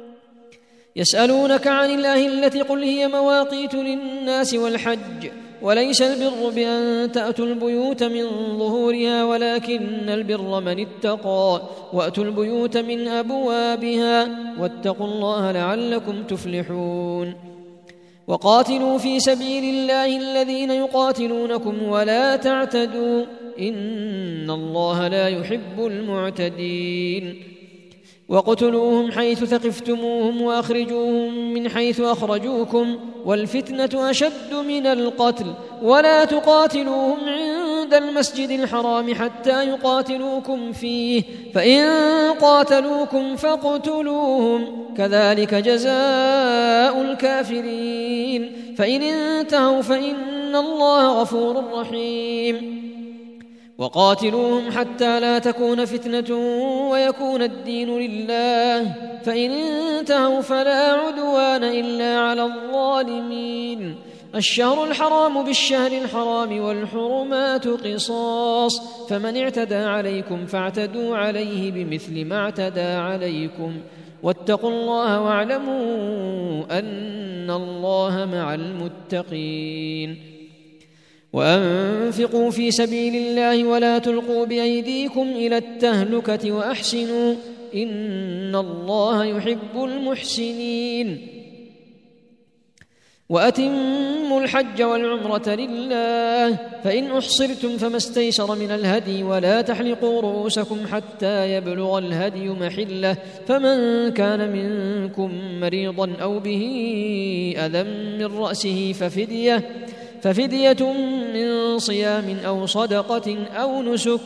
يسألونك عن الأهلة قل هي مواقيت للناس والحج، وليس البر بأن تأتوا البيوت من ظهورها ولكن البر من اتقى، وأتوا البيوت من أبوابها، واتقوا الله لعلكم تفلحون. وقاتلوا في سبيل الله الذين يقاتلونكم ولا تعتدوا إن الله لا يحب المعتدين. وقتلوهم حيث ثقفتموهم وأخرجوهم من حيث أخرجوكم، والفتنة أشد من القتل، ولا تقاتلوهم عند المسجد الحرام حتى يقاتلوكم فيه، فإن قاتلوكم فاقتلوهم، كذلك جزاء الكافرين، فإن انتهوا فإن الله غفور رحيم. وقاتلوهم حتى لا تكون فتنة ويكون الدين لله، فإن انتهوا فلا عدوان إلا على الظالمين. الشهر الحرام بالشهر الحرام والحرمات قصاص، فمن اعتدى عليكم فاعتدوا عليه بمثل ما اعتدى عليكم، واتقوا الله واعلموا أن الله مع المتقين. وأنفقوا في سبيل الله ولا تلقوا بأيديكم إلى التهلكة وأحسنوا إن الله يحب المحسنين. وأتموا الحج والعمرة لله، فإن أحصرتم فما استيسر من الهدي، ولا تحلقوا رؤوسكم حتى يبلغ الهدي محله، فمن كان منكم مريضا أو به أذى من رأسه ففدية ففدية من صيام أو صدقة أو نسك.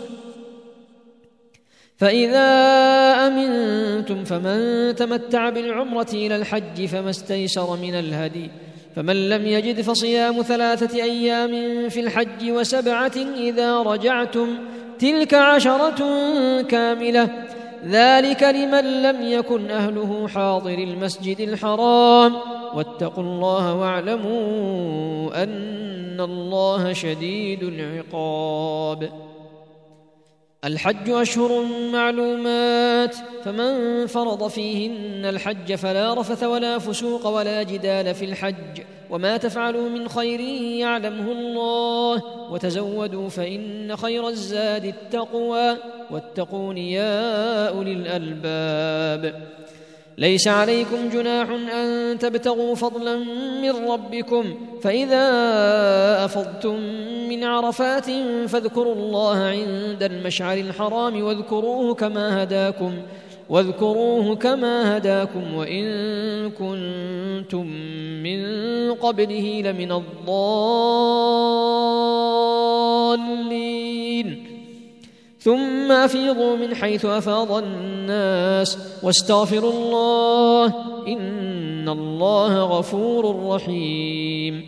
فإذا أمنتم فمن تمتع بالعمرة إلى الحج فما استيسر من الهدي، فمن لم يجد فصيام ثلاثة أيام في الحج وسبعة إذا رجعتم، تلك عشرة كاملة، ذلك لمن لم يكن أهله حاضر المسجد الحرام. واتقوا الله واعلموا أن الله شديد العقاب. الحج أشهر معلومات، فمن فرض فيهن الحج فلا رفث ولا فسوق ولا جدال في الحج، وما تفعلوا من خير يعلمه الله، وتزودوا فإن خير الزاد التقوى، واتقون يا أولي الألباب. ليس عليكم جناح أن تبتغوا فضلا من ربكم، فإذا أفضتم من عرفات فاذكروا الله عند المشعر الحرام واذكروه كما هداكم واذكروه كما هداكم وإن كنتم من قبله لمن الضالين. ثم أفيضوا من حيث أفاض الناس واستغفروا الله إن الله غفور رحيم.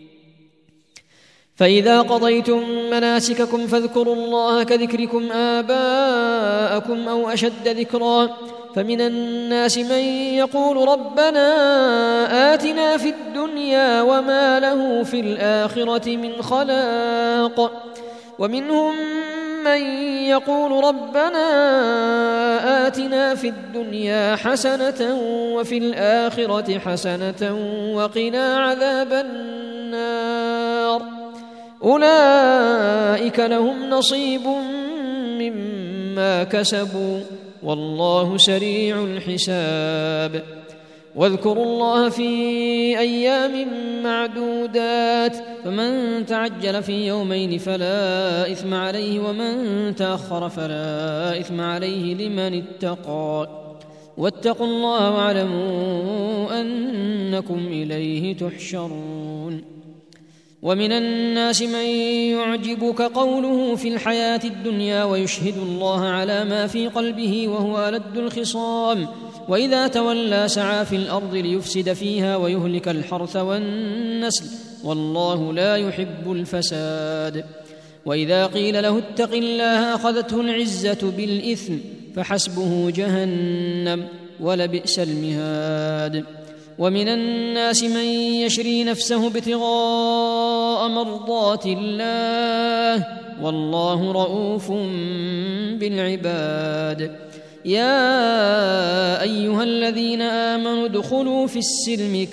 فإذا قضيتم مناسككم فاذكروا الله كذكركم آباءكم أو أشد ذكرا. فمن الناس من يقول ربنا آتنا في الدنيا وما له في الآخرة من خلاق، ومنهم من يقول ربنا آتنا في الدنيا حسنة وفي الآخرة حسنة وقنا عذاب النار. أولئك لهم نصيب مما كسبوا والله سريع الحساب. واذكروا الله في أيام معدودات، فمن تعجل في يومين فلا إثم عليه ومن تأخر فلا إثم عليه لمن اتقى. واتقوا الله واعلموا أنكم إليه تحشرون. ومن الناس من يعجبك قوله في الحياة الدنيا ويشهد الله على ما في قلبه وهو ألد الخصام، وإذا تولى سعى في الأرض ليفسد فيها ويهلك الحرث والنسل والله لا يحب الفساد. وإذا قيل له اتق الله أخذته العزة بالإثم فحسبه جهنم ولبئس المهاد. ومن الناس من يشري نفسه ابتغاء مرضات الله والله رؤوف بالعباد. يا أيها الذين آمنوا ادخلوا في السلم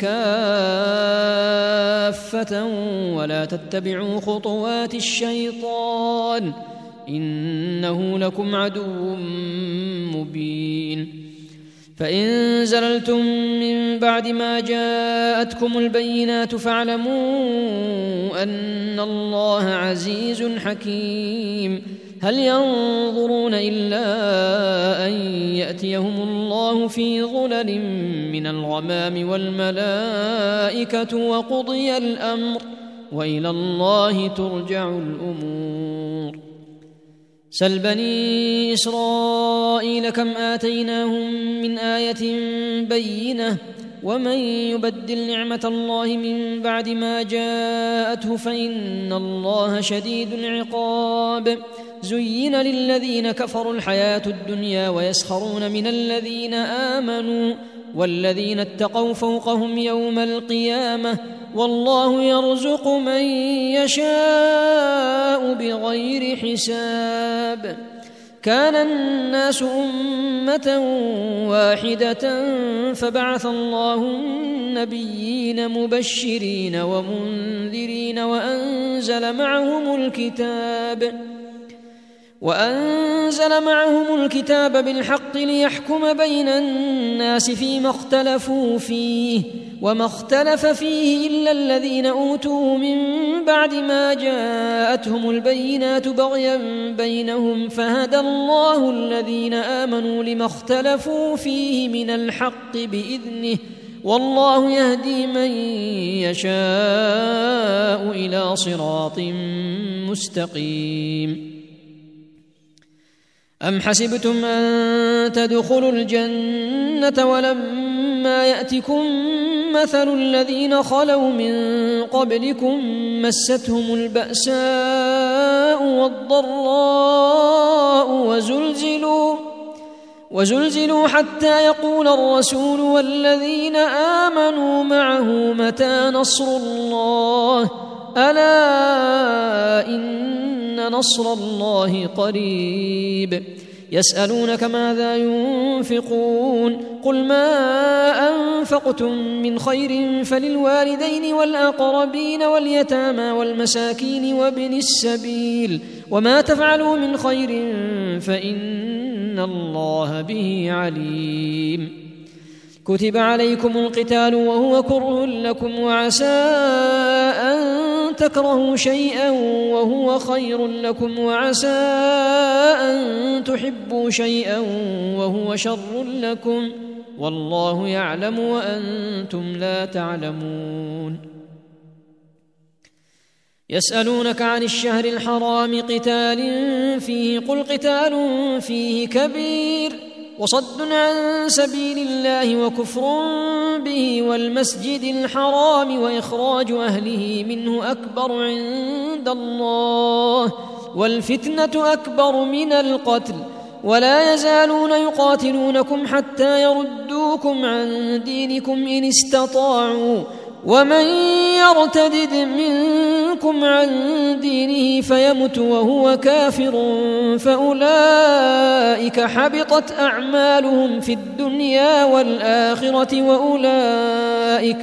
كافة ولا تتبعوا خطوات الشيطان إنه لكم عدو مبين. فإن زللتم من بعد ما جاءتكم البينات فاعلموا أن الله عزيز حكيم. هل ينظرون إلا أن يأتيهم الله في ظلل من الغمام والملائكة وقضي الأمر وإلى الله ترجع الأمور. سل بني إسرائيل كم آتيناهم من آية بينة ومن يبدل نعمة الله من بعد ما جاءته فإن الله شديد العقاب. زين للذين كفروا الحياة الدنيا ويسخرون من الذين آمنوا والذين اتقوا فوقهم يوم القيامة والله يرزق من يشاء بغير حساب. كان الناس أمة واحدة فبعث الله النبيين مبشرين ومنذرين وأنزل معهم الكتاب وأنزل معهم الكتاب بالحق ليحكم بين الناس فيما اختلفوا فيه وما اختلف فيه إلا الذين أوتوه من بعد ما جاءتهم البينات بغيا بينهم فهدى الله الذين آمنوا لما اختلفوا فيه من الحق بإذنه والله يهدي من يشاء إلى صراط مستقيم. أم حسبتم أن تدخلوا الجنة ولما يأتكم مثل الذين خلوا من قبلكم مستهم البأساء والضراء وزلزلوا وزلزلوا حتى يقول الرسول والذين آمنوا معه متى نصر الله ألا إن نصر الله قريب. يسألونك ماذا ينفقون قل ما أنفقتم من خير فللوالدين والأقربين واليتامى والمساكين وابن السبيل وما تفعلوا من خير فإن الله به عليم. كتب عليكم القتال وهو كره لكم وعسى أن تكرهوا شيئا وهو خير لكم وعسى أن تحبوا شيئا وهو شر لكم والله يعلم وأنتم لا تعلمون. يسألونك عن الشهر الحرام قتال فيه قل قتال فيه كبير وصد عن سبيل الله وكفر به والمسجد الحرام وإخراج أهله منه أكبر عند الله والفتنة أكبر من القتل ولا يزالون يقاتلونكم حتى يردوكم عن دينكم إن استطاعوا ومن يرتدد منكم عن دينه فيمت وهو كافر فأولئك حبطت أعمالهم في الدنيا والآخرة وأولئك,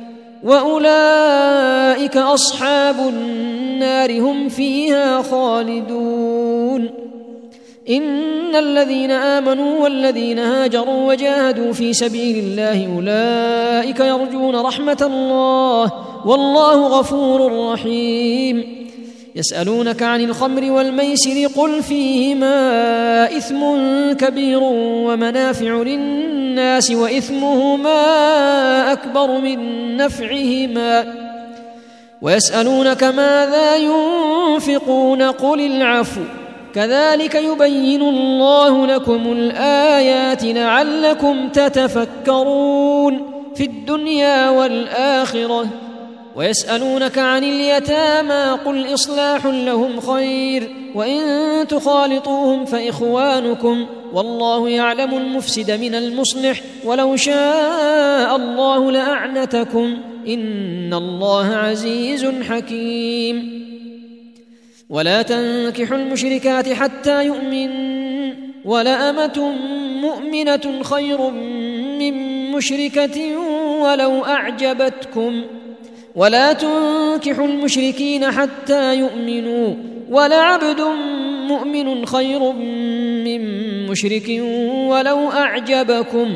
وأولئك أصحاب النار هم فيها خالدون. إن الذين آمنوا والذين هاجروا وجاهدوا في سبيل الله أولئك يرجون رحمة الله والله غفور رحيم. يسألونك عن الخمر والميسر قل فيهما إثم كبير ومنافع للناس وإثمهما أكبر من نفعهما ويسألونك ماذا ينفقون قل العفو كذلك يبين الله لكم الآيات لعلكم تتفكرون في الدنيا والآخرة. ويسألونك عن اليتامى قل إصلاح لهم خير وإن تخالطوهم فإخوانكم والله يعلم المفسد من المصلح ولو شاء الله لأعنتكم إن الله عزيز حكيم. ولا تنكحوا المشركات حتى يؤمن ولأمة مؤمنة خير من مشركة ولو أعجبتكم ولا تنكحوا المشركين حتى يؤمنوا ولعبد مؤمن خير من مشرك ولو أعجبكم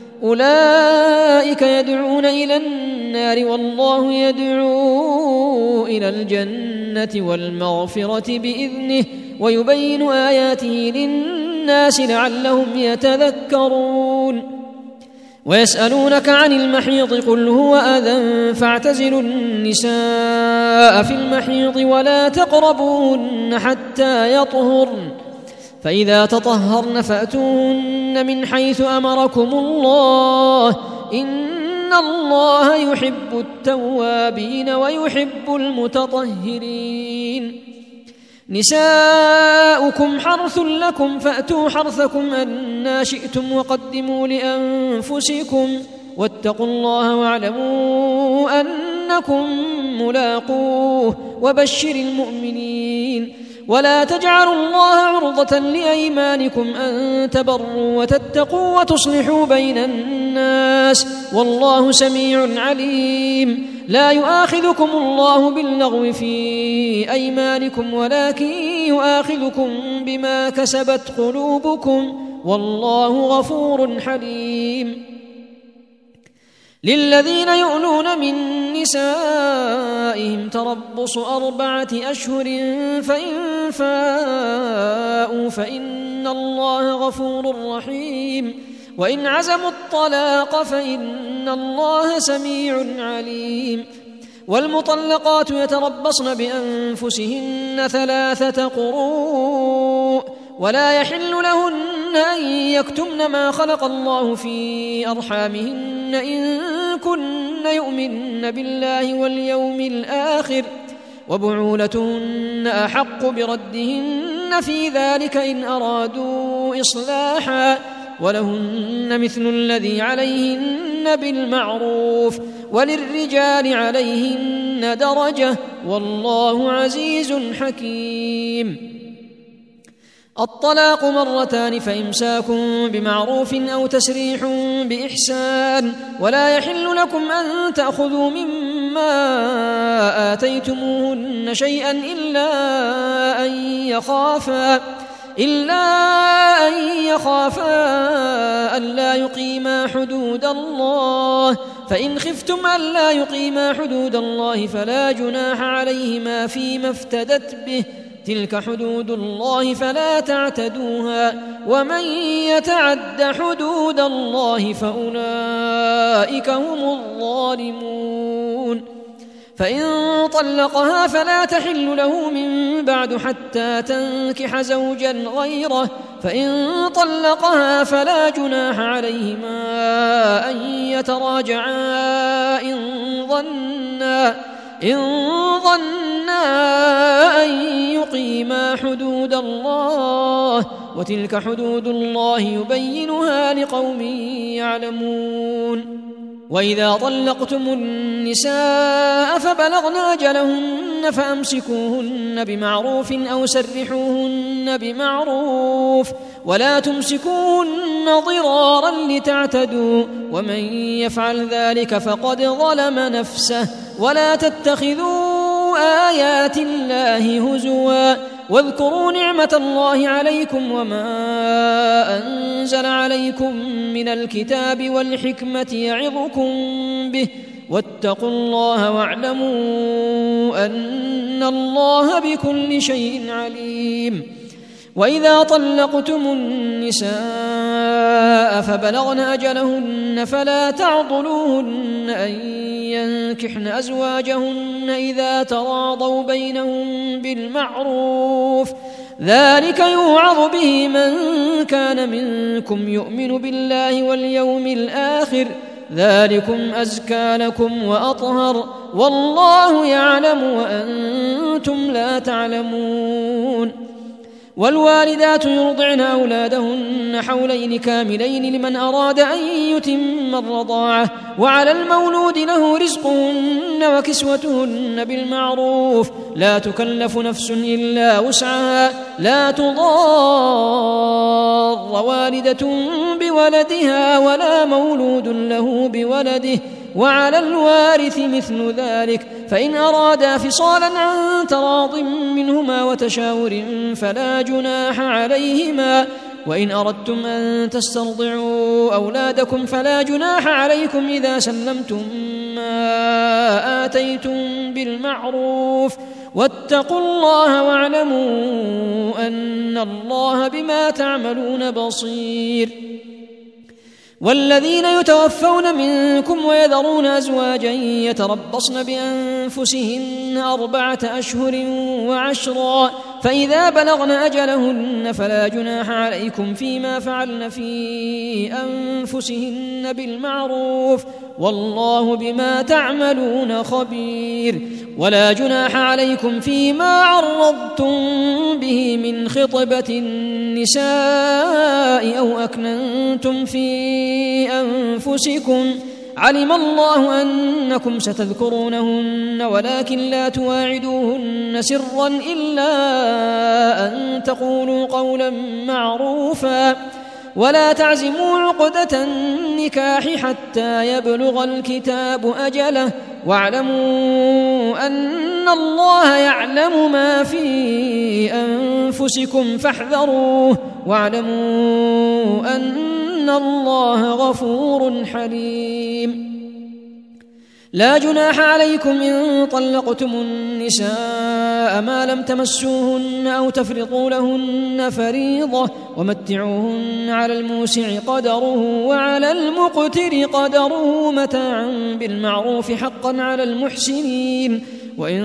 أولئك يدعون إلى النار والله يدعو إلى الجنة والمغفرة بإذنه ويبين آياته للناس لعلهم يتذكرون. ويسألونك عن المحيض قل هو أذى فاعتزلوا النساء في المحيض ولا تقربوهن حتى يطهرن فإذا تطهرن فأتوهن من حيث أمركم الله إن الله يحب التوابين ويحب المتطهرين. نساؤكم حرث لكم فأتوا حرثكم أنى شئتم وقدموا لأنفسكم واتقوا الله واعلموا أنكم ملاقوه وبشر المؤمنين. ولا تجعلوا الله عرضة لأيمانكم أن تبروا وتتقوا وتصلحوا بين الناس والله سميع عليم. لا يؤاخذكم الله باللغو في أيمانكم ولكن يؤاخذكم بما كسبت قلوبكم والله غفور حليم. للذين يؤلون من نسائهم تربص أربعة أشهر فإن فاءوا فإن الله غفور رحيم. وإن عزموا الطلاق فإن الله سميع عليم والمطلقات يتربصن بأنفسهن ثلاثة قروء ولا يحل لهن أن يكتمن ما خلق الله في أرحامهن إن كن يؤمن بالله واليوم الآخر وبعولتهن أحق بردهن في ذلك إن أرادوا إصلاحا ولهن مثل الذي عليهن بالمعروف وللرجال عليهن درجة والله عزيز حكيم. الطلاق مرتان فإمساك بمعروف أو تسريح بإحسان ولا يحل لكم أن تأخذوا مما آتيتموهن شيئا إلا أن يخافا إلا أن يخافا ألا يقيما حدود الله فإن خفتم ألا يقيما حدود الله فلا جناح عليهما فيما افتدت به تلك حدود الله فلا تعتدوها ومن يتعد حدود الله فأولئك هم الظالمون. فإن طلقها فلا تحل له من بعد حتى تنكح زوجا غيره فإن طلقها فلا جناح عليهما أن يتراجعا إن ظنا إن ظنا أن يقيما حدود الله وتلك حدود الله يبينها لقوم يعلمون. وإذا طلقتم النساء فبلغن أجلهن فأمسكوهن بمعروف أو سرحوهن بمعروف ولا تمسكوهن ضرارا لتعتدوا ومن يفعل ذلك فقد ظلم نفسه ولا تتخذوا آيات الله هزوا واذكروا نعمة الله عليكم وما أنزل عليكم من الكتاب والحكمة يعظكم به واتقوا الله واعلموا أن الله بكل شيء عليم. وإذا طلقتم النساء فبلغن أجلهن فلا تعضلوهن أن ينكحن أزواجهن إذا تراضوا بينهم بالمعروف ذلك يوعظ به من كان منكم يؤمن بالله واليوم الآخر ذلكم أزكى لكم وأطهر والله يعلم وأنتم لا تعلمون. والوالدات يرضعن أولادهن حولين كاملين لمن أراد أن يتم الرضاعة وعلى المولود له رزقهن وكسوتهن بالمعروف لا تكلف نفس إلا وسعها لا تضار والدة بولدها ولا مولود له بولده وعلى الوارث مثل ذلك فإن أرادا فصالا عن تراض منهما وتشاور فلا جناح عليهما وإن أردتم أن تسترضعوا أولادكم فلا جناح عليكم إذا سلمتم ما آتيتم بالمعروف واتقوا الله واعلموا أن الله بما تعملون بصير. والذين يتوفون منكم ويذرون أزواجا يتربصن بأنفسهن أربعة أشهر وعشرا فإذا بلغن أجلهن فلا جناح عليكم فيما فعلن في أنفسهن بالمعروف والله بما تعملون خبير. ولا جناح عليكم فيما عرضتم به من خطبة النساء أو أكننتم في أنفسكم علم الله أنكم ستذكرونهن ولكن لا تواعدوهن سرا إلا أن تقولوا قولا معروفا ولا تعزموا عقدة النكاح حتى يبلغ الكتاب أجله واعلموا أن الله يعلم ما في أنفسكم فاحذروه واعلموا أن الله غفور حليم. لا جناح عليكم إن طلقتم النساء ما لم تمسوهن أو تفرضوا لهن فريضة ومتعوهن على الموسع قدره وعلى المقتر قدره متاعا بالمعروف حقا على المحسنين. وإن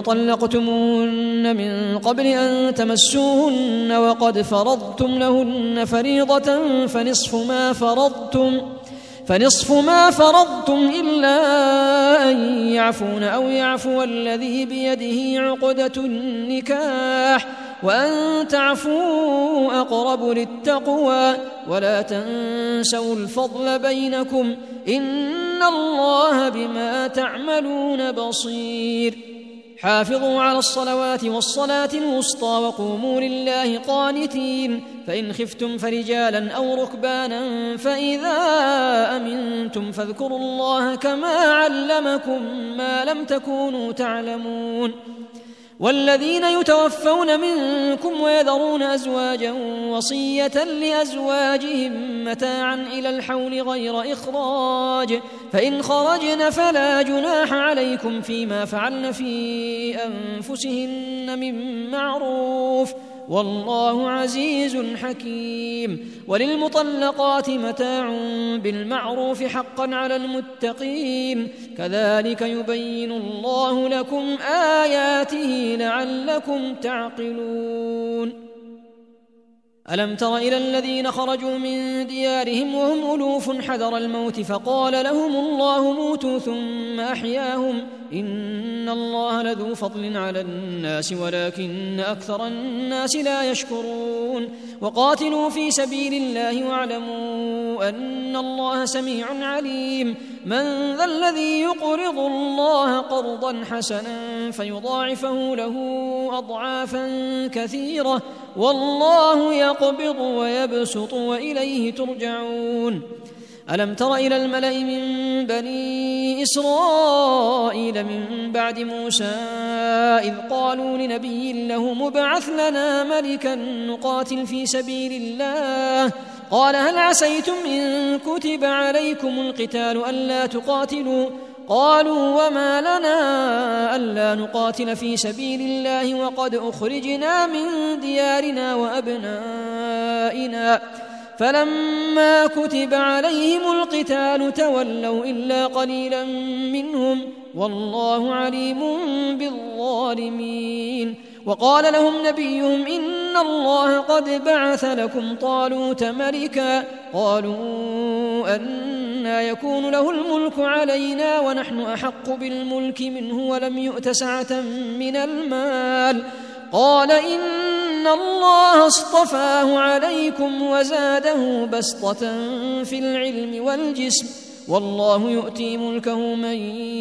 طلقتموهن من قبل أن تمسوهن وقد فرضتم لهن فريضة فنصف ما فرضتم فنصف ما فرضتم إلا أن يعفون أو يعفو الذي بيده عقدة النكاح وأن تعفوا أقرب للتقوى ولا تنسوا الفضل بينكم إن الله بما تعملون بصير. حافظوا على الصلوات والصلاة الوسطى وقوموا لله قانتين. فإن خفتم فرجالا أو ركبانا فإذا أمنتم فاذكروا الله كما علمكم ما لم تكونوا تعلمون. والذين يتوفون منكم ويذرون أزواجا وصية لأزواجهم متاعا إلى الحول غير إخراج فإن خرجن فلا جناح عليكم فيما فعلن في أنفسهن من معروف والله عزيز حكيم. وللمطلقات متاع بالمعروف حقا على المتقين كذلك يبين الله لكم آياته لعلكم تعقلون. ألم تر إلى الذين خرجوا من ديارهم وهم ألوف حذر الموت فقال لهم الله موتوا ثم أحياهم إن الله لذو فضل على الناس ولكن أكثر الناس لا يشكرون. وقاتلوا في سبيل الله واعلموا أن الله سميع عليم. من ذا الذي يقرض الله قرضا حسنا فيضاعفه له أضعافا كثيرة والله يقبض ويبسط وإليه ترجعون. ألم تر إلى الملأ من بني إسرائيل من بعد موسى إذ قالوا لنبي له مبعث لنا ملكا نقاتل في سبيل الله قال هل عسيتم إن كتب عليكم القتال ألا تقاتلوا قالوا وما لنا ألا نقاتل في سبيل الله وقد أخرجنا من ديارنا وأبنائنا فلما كتب عليهم القتال تولوا إلا قليلا منهم والله عليم بالظالمين. وقال لهم نبيهم إن الله قد بعث لكم طالوت ملكا قالوا أنى يكون له الملك علينا ونحن أحق بالملك منه ولم يؤت سعة من المال قال إن الله اصطفاه عليكم وزاده بسطة في العلم والجسم والله يؤتي ملكه من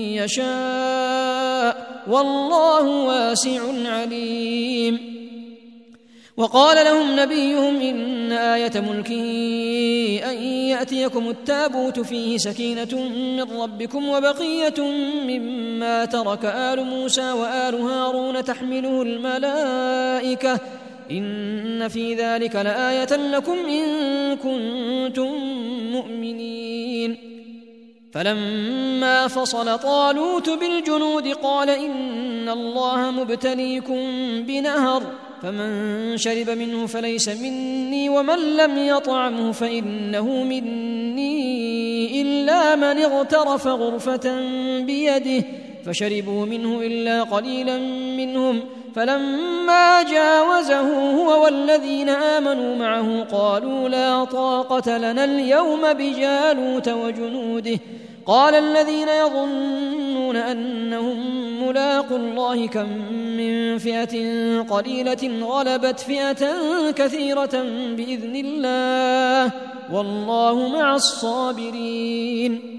يشاء والله واسع عليم. وقال لهم نبيهم إن آية ملكه أن يأتيكم التابوت فيه سكينة من ربكم وبقية مما ترك آل موسى وآل هارون تحمله الملائكة إن في ذلك لآية لكم إن كنتم مؤمنين. فلما فصل طالوت بالجنود قال إن الله مبتليكم بنهر فمن شرب منه فليس مني ومن لم يطعمه فإنه مني إلا من اغترف غرفة بيده فشربوا منه إلا قليلا منهم فلما جاوزه هو والذين آمنوا معه قالوا لا طاقة لنا اليوم بجالوت وجنوده قال الذين يظنون أنهم ملاقوا الله كم من فئة قليلة غلبت فئة كثيرة بإذن الله والله مع الصابرين.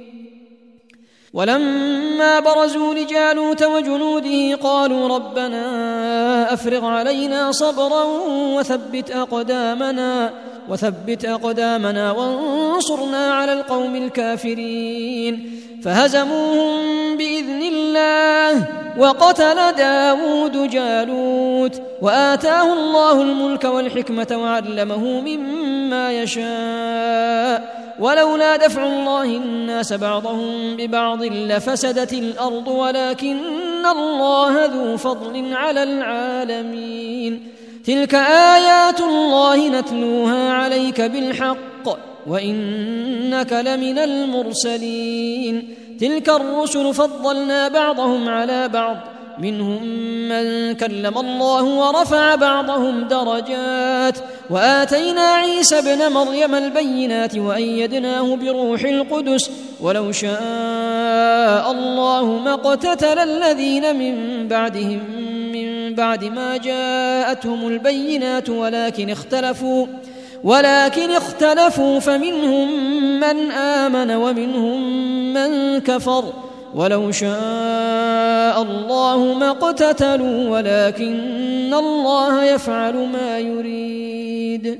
ولما برزوا لجالوت وجنوده قالوا ربنا أفرغ علينا صبرا وثبت أقدامنا وثبت أقدامنا وانصرنا على القوم الكافرين فهزموهم بإذن الله وقتل داود جالوت وآتاه الله الملك والحكمة وعلمه مما ما يشاء ولولا دفع الله الناس بعضهم ببعض لفسدت الأرض ولكن الله ذو فضل على العالمين تلك آيات الله نتلوها عليك بالحق وإنك لمن المرسلين تلك الرسل فضلنا بعضهم على بعض منهم من كلم الله ورفع بعضهم درجات وآتينا عيسى ابن مريم البينات وأيدناه بروح القدس ولو شاء الله ما اقتتل الذين من بعدهم من بعد ما جاءتهم البينات ولكن اختلفوا ولكن اختلفوا فمنهم من آمن ومنهم من كفر ولو شاء الله ما اقتتلوا ولكن الله يفعل ما يريد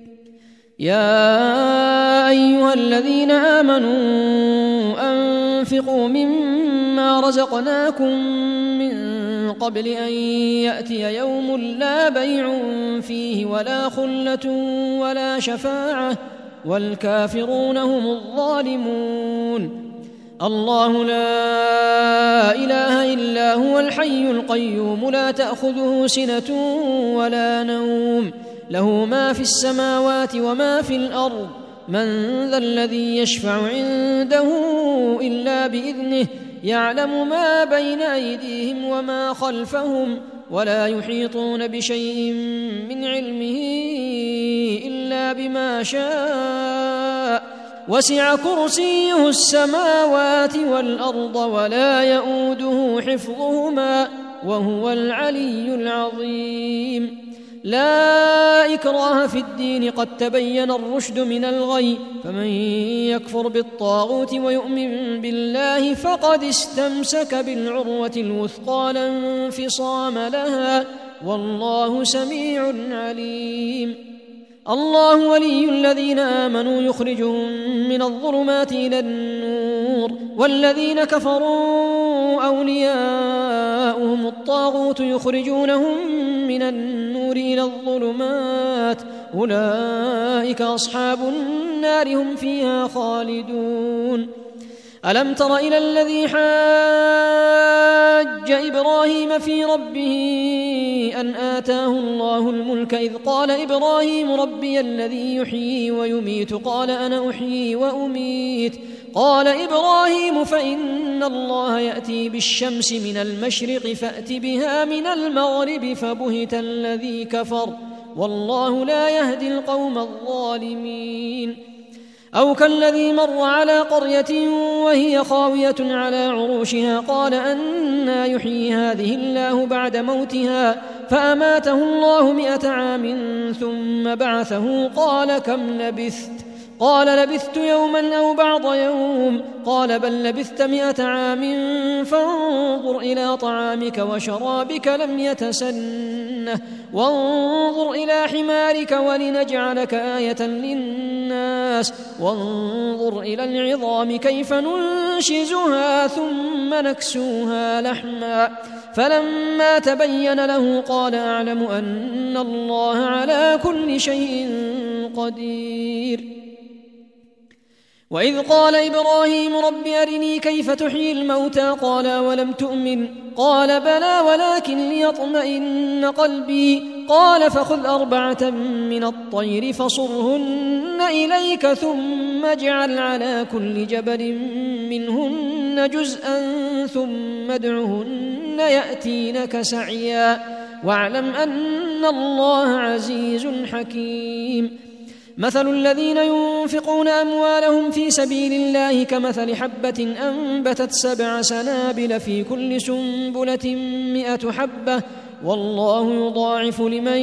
يا أيها الذين آمنوا أنفقوا مما رزقناكم من قبل أن يأتي يوم لا بيع فيه ولا خلة ولا شفاعة والكافرون هم الظالمون الله لا إله إلا هو الحي القيوم لا تأخذه سنة ولا نوم له ما في السماوات وما في الأرض من ذا الذي يشفع عنده إلا بإذنه يعلم ما بين أيديهم وما خلفهم ولا يحيطون بشيء من علمه إلا بما شاء وسع كرسيه السماوات والأرض ولا يؤوده حفظهما وهو العلي العظيم لا إكراه في الدين قد تبين الرشد من الغي فمن يكفر بالطاغوت ويؤمن بالله فقد استمسك بالعروة الوثقى لا انفصام لها والله سميع عليم الله ولي الذين آمنوا يخرجهم من الظلمات إلى النور والذين كفروا أولياؤهم الطاغوت يخرجونهم من النور إلى الظلمات أولئك أصحاب النار هم فيها خالدون ألم تر إلى الذي حاج إبراهيم في ربه أن آتاه الله الملك إذ قال إبراهيم ربي الذي يحيي ويميت قال أنا أحيي وأميت قال إبراهيم فإن الله يأتي بالشمس من المشرق فأت بها من المغرب فبهت الذي كفر والله لا يهدي القوم الظالمين أو كالذي مر على قرية وهي خاوية على عروشها قال أنى يحيي هذه الله بعد موتها فأماته الله مئة عام ثم بعثه قال كم لبثت قال لبثت يوما أو بعض يوم قال بل لبثت مئة عام فانظر إلى طعامك وشرابك لم يتسنه وانظر إلى حمارك ولنجعلك آية للناس وانظر إلى العظام كيف ننشزها ثم نكسوها لحما فلما تبين له قال أعلم أن الله على كل شيء قدير وإذ قال إبراهيم رب أرني كيف تحيي الموتى قال ولم تؤمن قال بلى ولكن ليطمئن قلبي قال فخذ أربعة من الطير فصرهن إليك ثم اجعل على كل جبل منهن جزءا ثم ادعهن يأتينك سعيا واعلم أن الله عزيز حكيم مثل الذين ينفقون أموالهم في سبيل الله كمثل حبة أنبتت سبع سنابل في كل سنبلة مئة حبة والله يضاعف لمن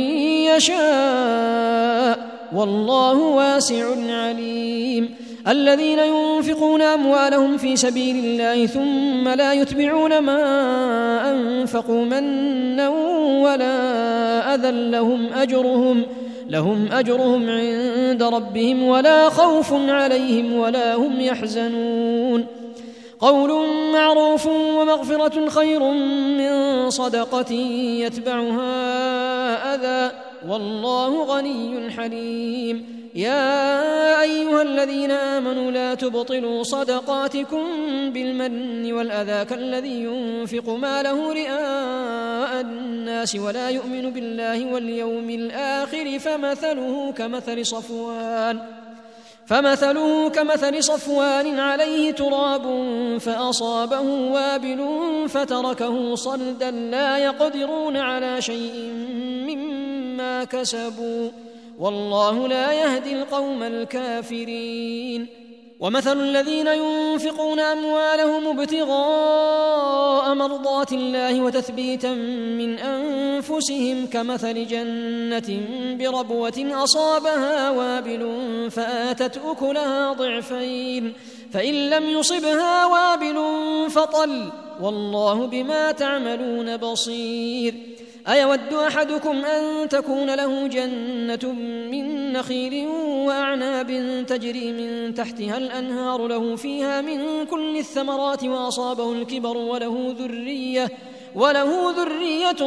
يشاء والله واسع عليم الذين ينفقون أموالهم في سبيل الله ثم لا يتبعون ما أنفقوا منا ولا أذى لهم أجرهم لهم أجرهم عند ربهم ولا خوف عليهم ولا هم يحزنون قول معروف ومغفرة خير من صدقة يتبعها أذى والله غني حليم يا أيها الذين آمنوا لا تبطلوا صدقاتكم بالمن والأذى كالذي ينفق ماله رئاء الناس ولا يؤمن بالله واليوم الآخر فمثله كمثل صفوان فمثله كمثل صفوان عليه تراب فأصابه وابل فتركه صلدا لا يقدرون على شيء مما كسبوا والله لا يهدي القوم الكافرين ومثل الذين ينفقون أموالهم ابتغاء مرضات الله وتثبيتا من أنفسهم كمثل جنة بربوة أصابها وابل فآتت أكلها ضعفين فإن لم يصبها وابل فطل والله بما تعملون بصير أيود أحدكم أن تكون له جنة من نخيل وأعناب تجري من تحتها الأنهار له فيها من كل الثمرات وأصابه الكبر وله ذرية وله ذرية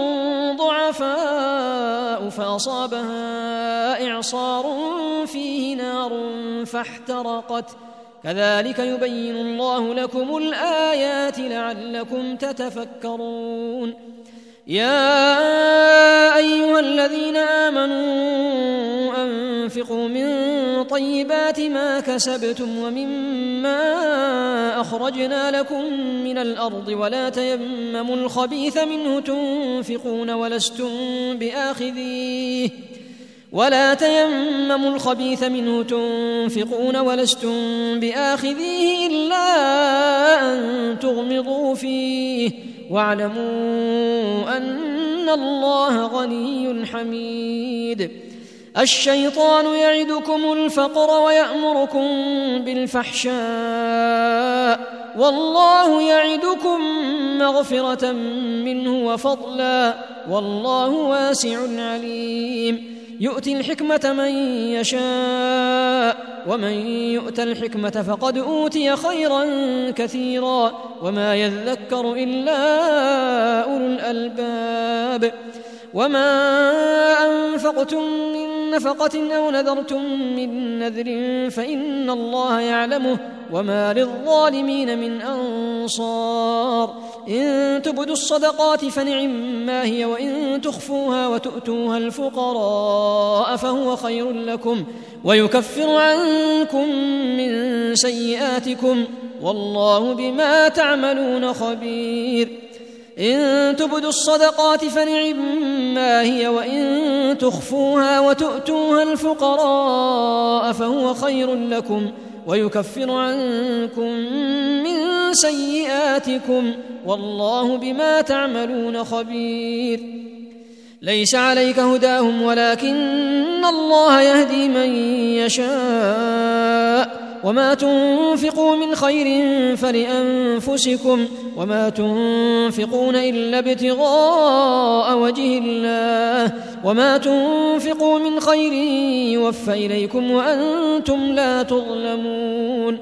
ضعفاء فأصابها إعصار فيه نار فاحترقت كذلك يبين الله لكم الآيات لعلكم تتفكرون يا أيها الذين آمنوا أنفقوا من طيبات ما كسبتم ومما أخرجنا لكم من الأرض ولا تيمموا الخبيث منه تنفقون ولستم بآخذيه ولا تيمموا الخبيث منه تنفقون ولستم بآخذيه إلا أن تغمضوا فيه واعلموا أن الله غني حميد الشيطان يعدكم الفقر ويأمركم بالفحشاء والله يعدكم مغفرة منه وفضلا والله واسع عليم يؤتي الحكمة من يشاء ومن يؤت الحكمة فقد أوتي خيرا كثيرا وما يذكر إلا أولو الألباب وما أنفقتم من نفقة أو نذرتم من نذر فإن الله يعلمه وما للظالمين من أنصار إن تبدوا الصدقات فنعما هي وإن تخفوها وتؤتوها الفقراء فهو خير لكم ويكفر عنكم من سيئاتكم والله بما تعملون خبير إن تبدوا الصدقات فنعما هي وإن تخفوها وتؤتوها الفقراء فهو خير لكم ويكفر عنكم من سيئاتكم والله بما تعملون خبير ليس عليك هداهم ولكن الله يهدي من يشاء وما تنفقوا من خير فلأنفسكم وما تنفقون إلا ابتغاء وجه الله وما تنفقوا من خير يوفى إليكم وأنتم لا تظلمون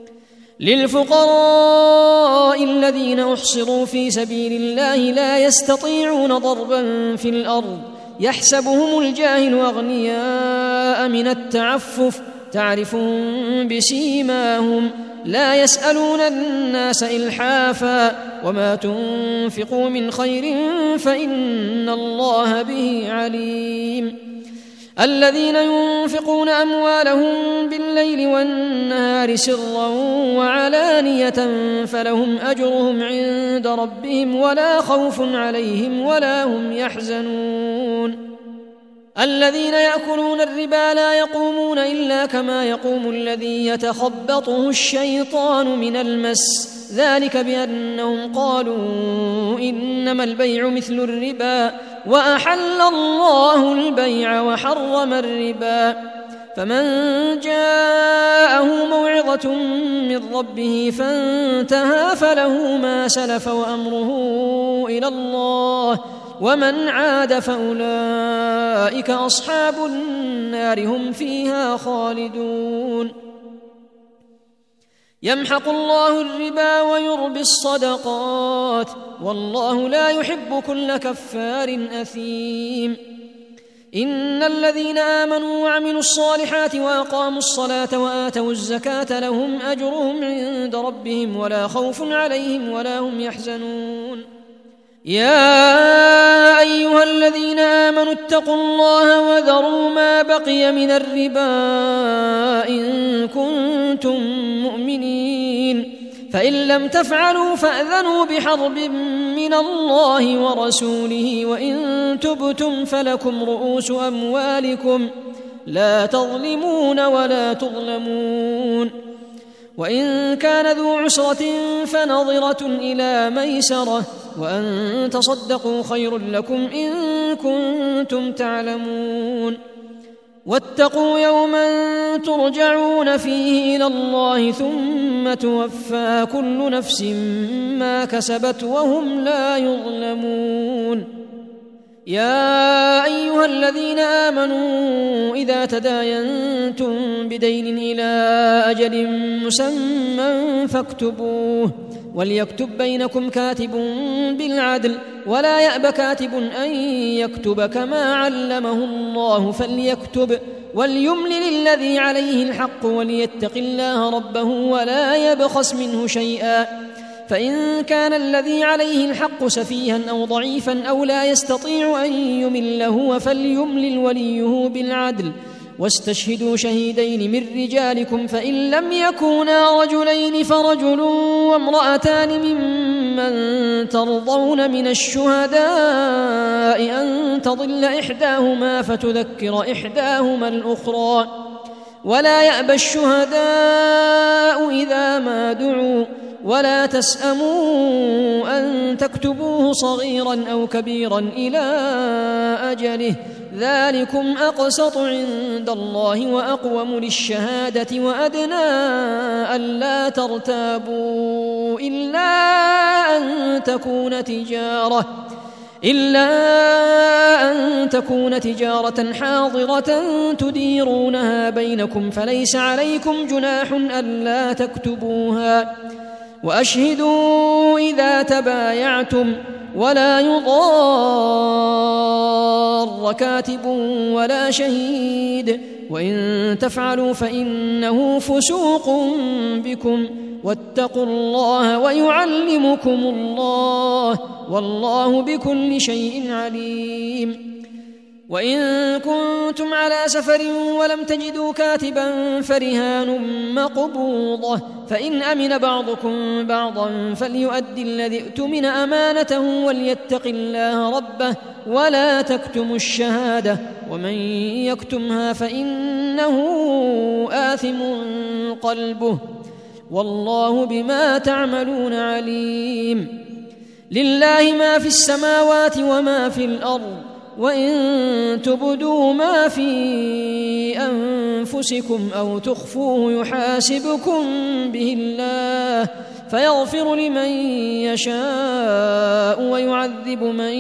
للفقراء الذين أحصروا في سبيل الله لا يستطيعون ضربا في الأرض يحسبهم الجاهل أغنياء من التعفف تعرفون بسيماهم لا يسألون الناس إلحافا وما تنفقوا من خير فإن الله به عليم الذين ينفقون أموالهم بالليل والنهار سرا وعلانية فلهم أجرهم عند ربهم ولا خوف عليهم ولا هم يحزنون الذين يأكلون الربا لا يقومون إلا كما يقوم الذي يتخبطه الشيطان من المس ذلك بأنهم قالوا إنما البيع مثل الربا وأحل الله البيع وحرم الربا فمن جاءه موعظة من ربه فانتهى فله ما سلف وأمره إلى الله ومن عاد فأولئك أصحاب النار هم فيها خالدون يمحق الله الربا ويربي الصدقات والله لا يحب كل كفار أثيم إن الذين آمنوا وعملوا الصالحات وأقاموا الصلاة وآتوا الزكاة لهم أجرهم عند ربهم ولا خوف عليهم ولا هم يحزنون. يا أيها الذين آمنوا اتقوا الله وذروا ما بقي من الربا إن كنتم مؤمنين، فإن لم تفعلوا فأذنوا بحرب من الله ورسوله، وإن تبتم فلكم رؤوس أموالكم لا تظلمون ولا تظلمون. وإن كان ذو عسرة فنظرة إلى ميسرة، وأن تصدقوا خير لكم إن كنتم تعلمون. واتقوا يوما ترجعون فيه إلى الله ثم توفى كل نفس ما كسبت وهم لا يظلمون. يا أيها الذين آمنوا إذا تداينتم بدين إلى أجل مسمى فاكتبوه، وليكتب بينكم كاتب بالعدل ولا يأب كاتب أن يكتب كما علمه الله فليكتب، وليملل الذي عليه الحق وليتق الله ربه ولا يبخس منه شيئا، فإن كان الذي عليه الحق سفيها أو ضعيفا أو لا يستطيع أن يمل هو فليملل وليه بالعدل، واستشهدوا شهيدين من رجالكم، فإن لم يكونا رجلين فرجل وامرأتان ممن ترضون من الشهداء أن تضل إحداهما فتذكر إحداهما الأخرى، ولا يأبى الشهداء إذا ما دعوا، ولا تسأموا أن تكتبوه صغيرا أو كبيرا إلى أجله، ذلكم أقسط عند الله وأقوم للشهادة وأدنى ألا ترتابوا إلا أن تكون تجارة إلا أن تكون تجارة حاضرة تديرونها بينكم، فليس عليكم جناح ألا تكتبوها، وأشهدوا إذا تبايعتم، ولا يضار كاتب ولا شهيد، وإن تفعلوا فإنه فسوق بكم، واتقوا الله ويعلمكم الله والله بكل شيء عليم. وإن كنتم على سفر ولم تجدوا كاتبا فرهان مقبوضة، فإن أمن بعضكم بعضا فليؤدي الذي اؤتمن أمانته وليتق الله ربه ولا تكتموا الشهادة، ومن يكتمها فإنه آثم قلبه والله بما تعملون عليم. لله ما في السماوات وما في الأرض، وإن تبدوا ما في أنفسكم أو تخفوه يحاسبكم به الله فيغفر لمن يشاء ويعذب من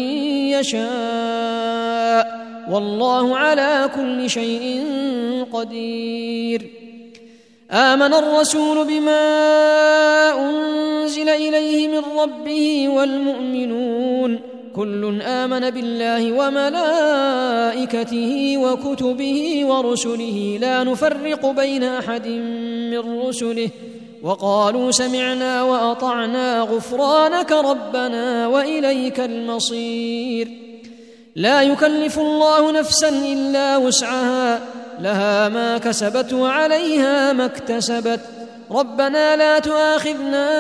يشاء، والله على كل شيء قدير. آمن الرسول بما أنزل إليه من ربه والمؤمنون كل آمن بالله وملائكته وكتبه ورسله لا نفرق بين أحد من رسله، وقالوا سمعنا وأطعنا غفرانك ربنا وإليك المصير. لا يكلف الله نفسا إلا وسعها، لها ما كسبت وعليها ما اكتسبت، ربنا لا تؤاخذنا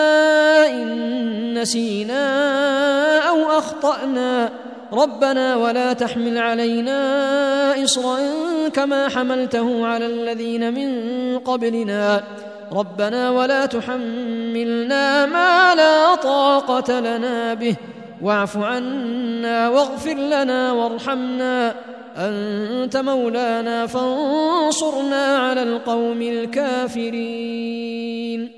إن نسينا أو أخطأنا، ربنا ولا تحمل علينا إصرا كما حملته على الذين من قبلنا، ربنا ولا تحملنا ما لا طاقة لنا به، واعف عنا واغفر لنا وارحمنا، أنت مولانا فانصرنا على القوم الكافرين.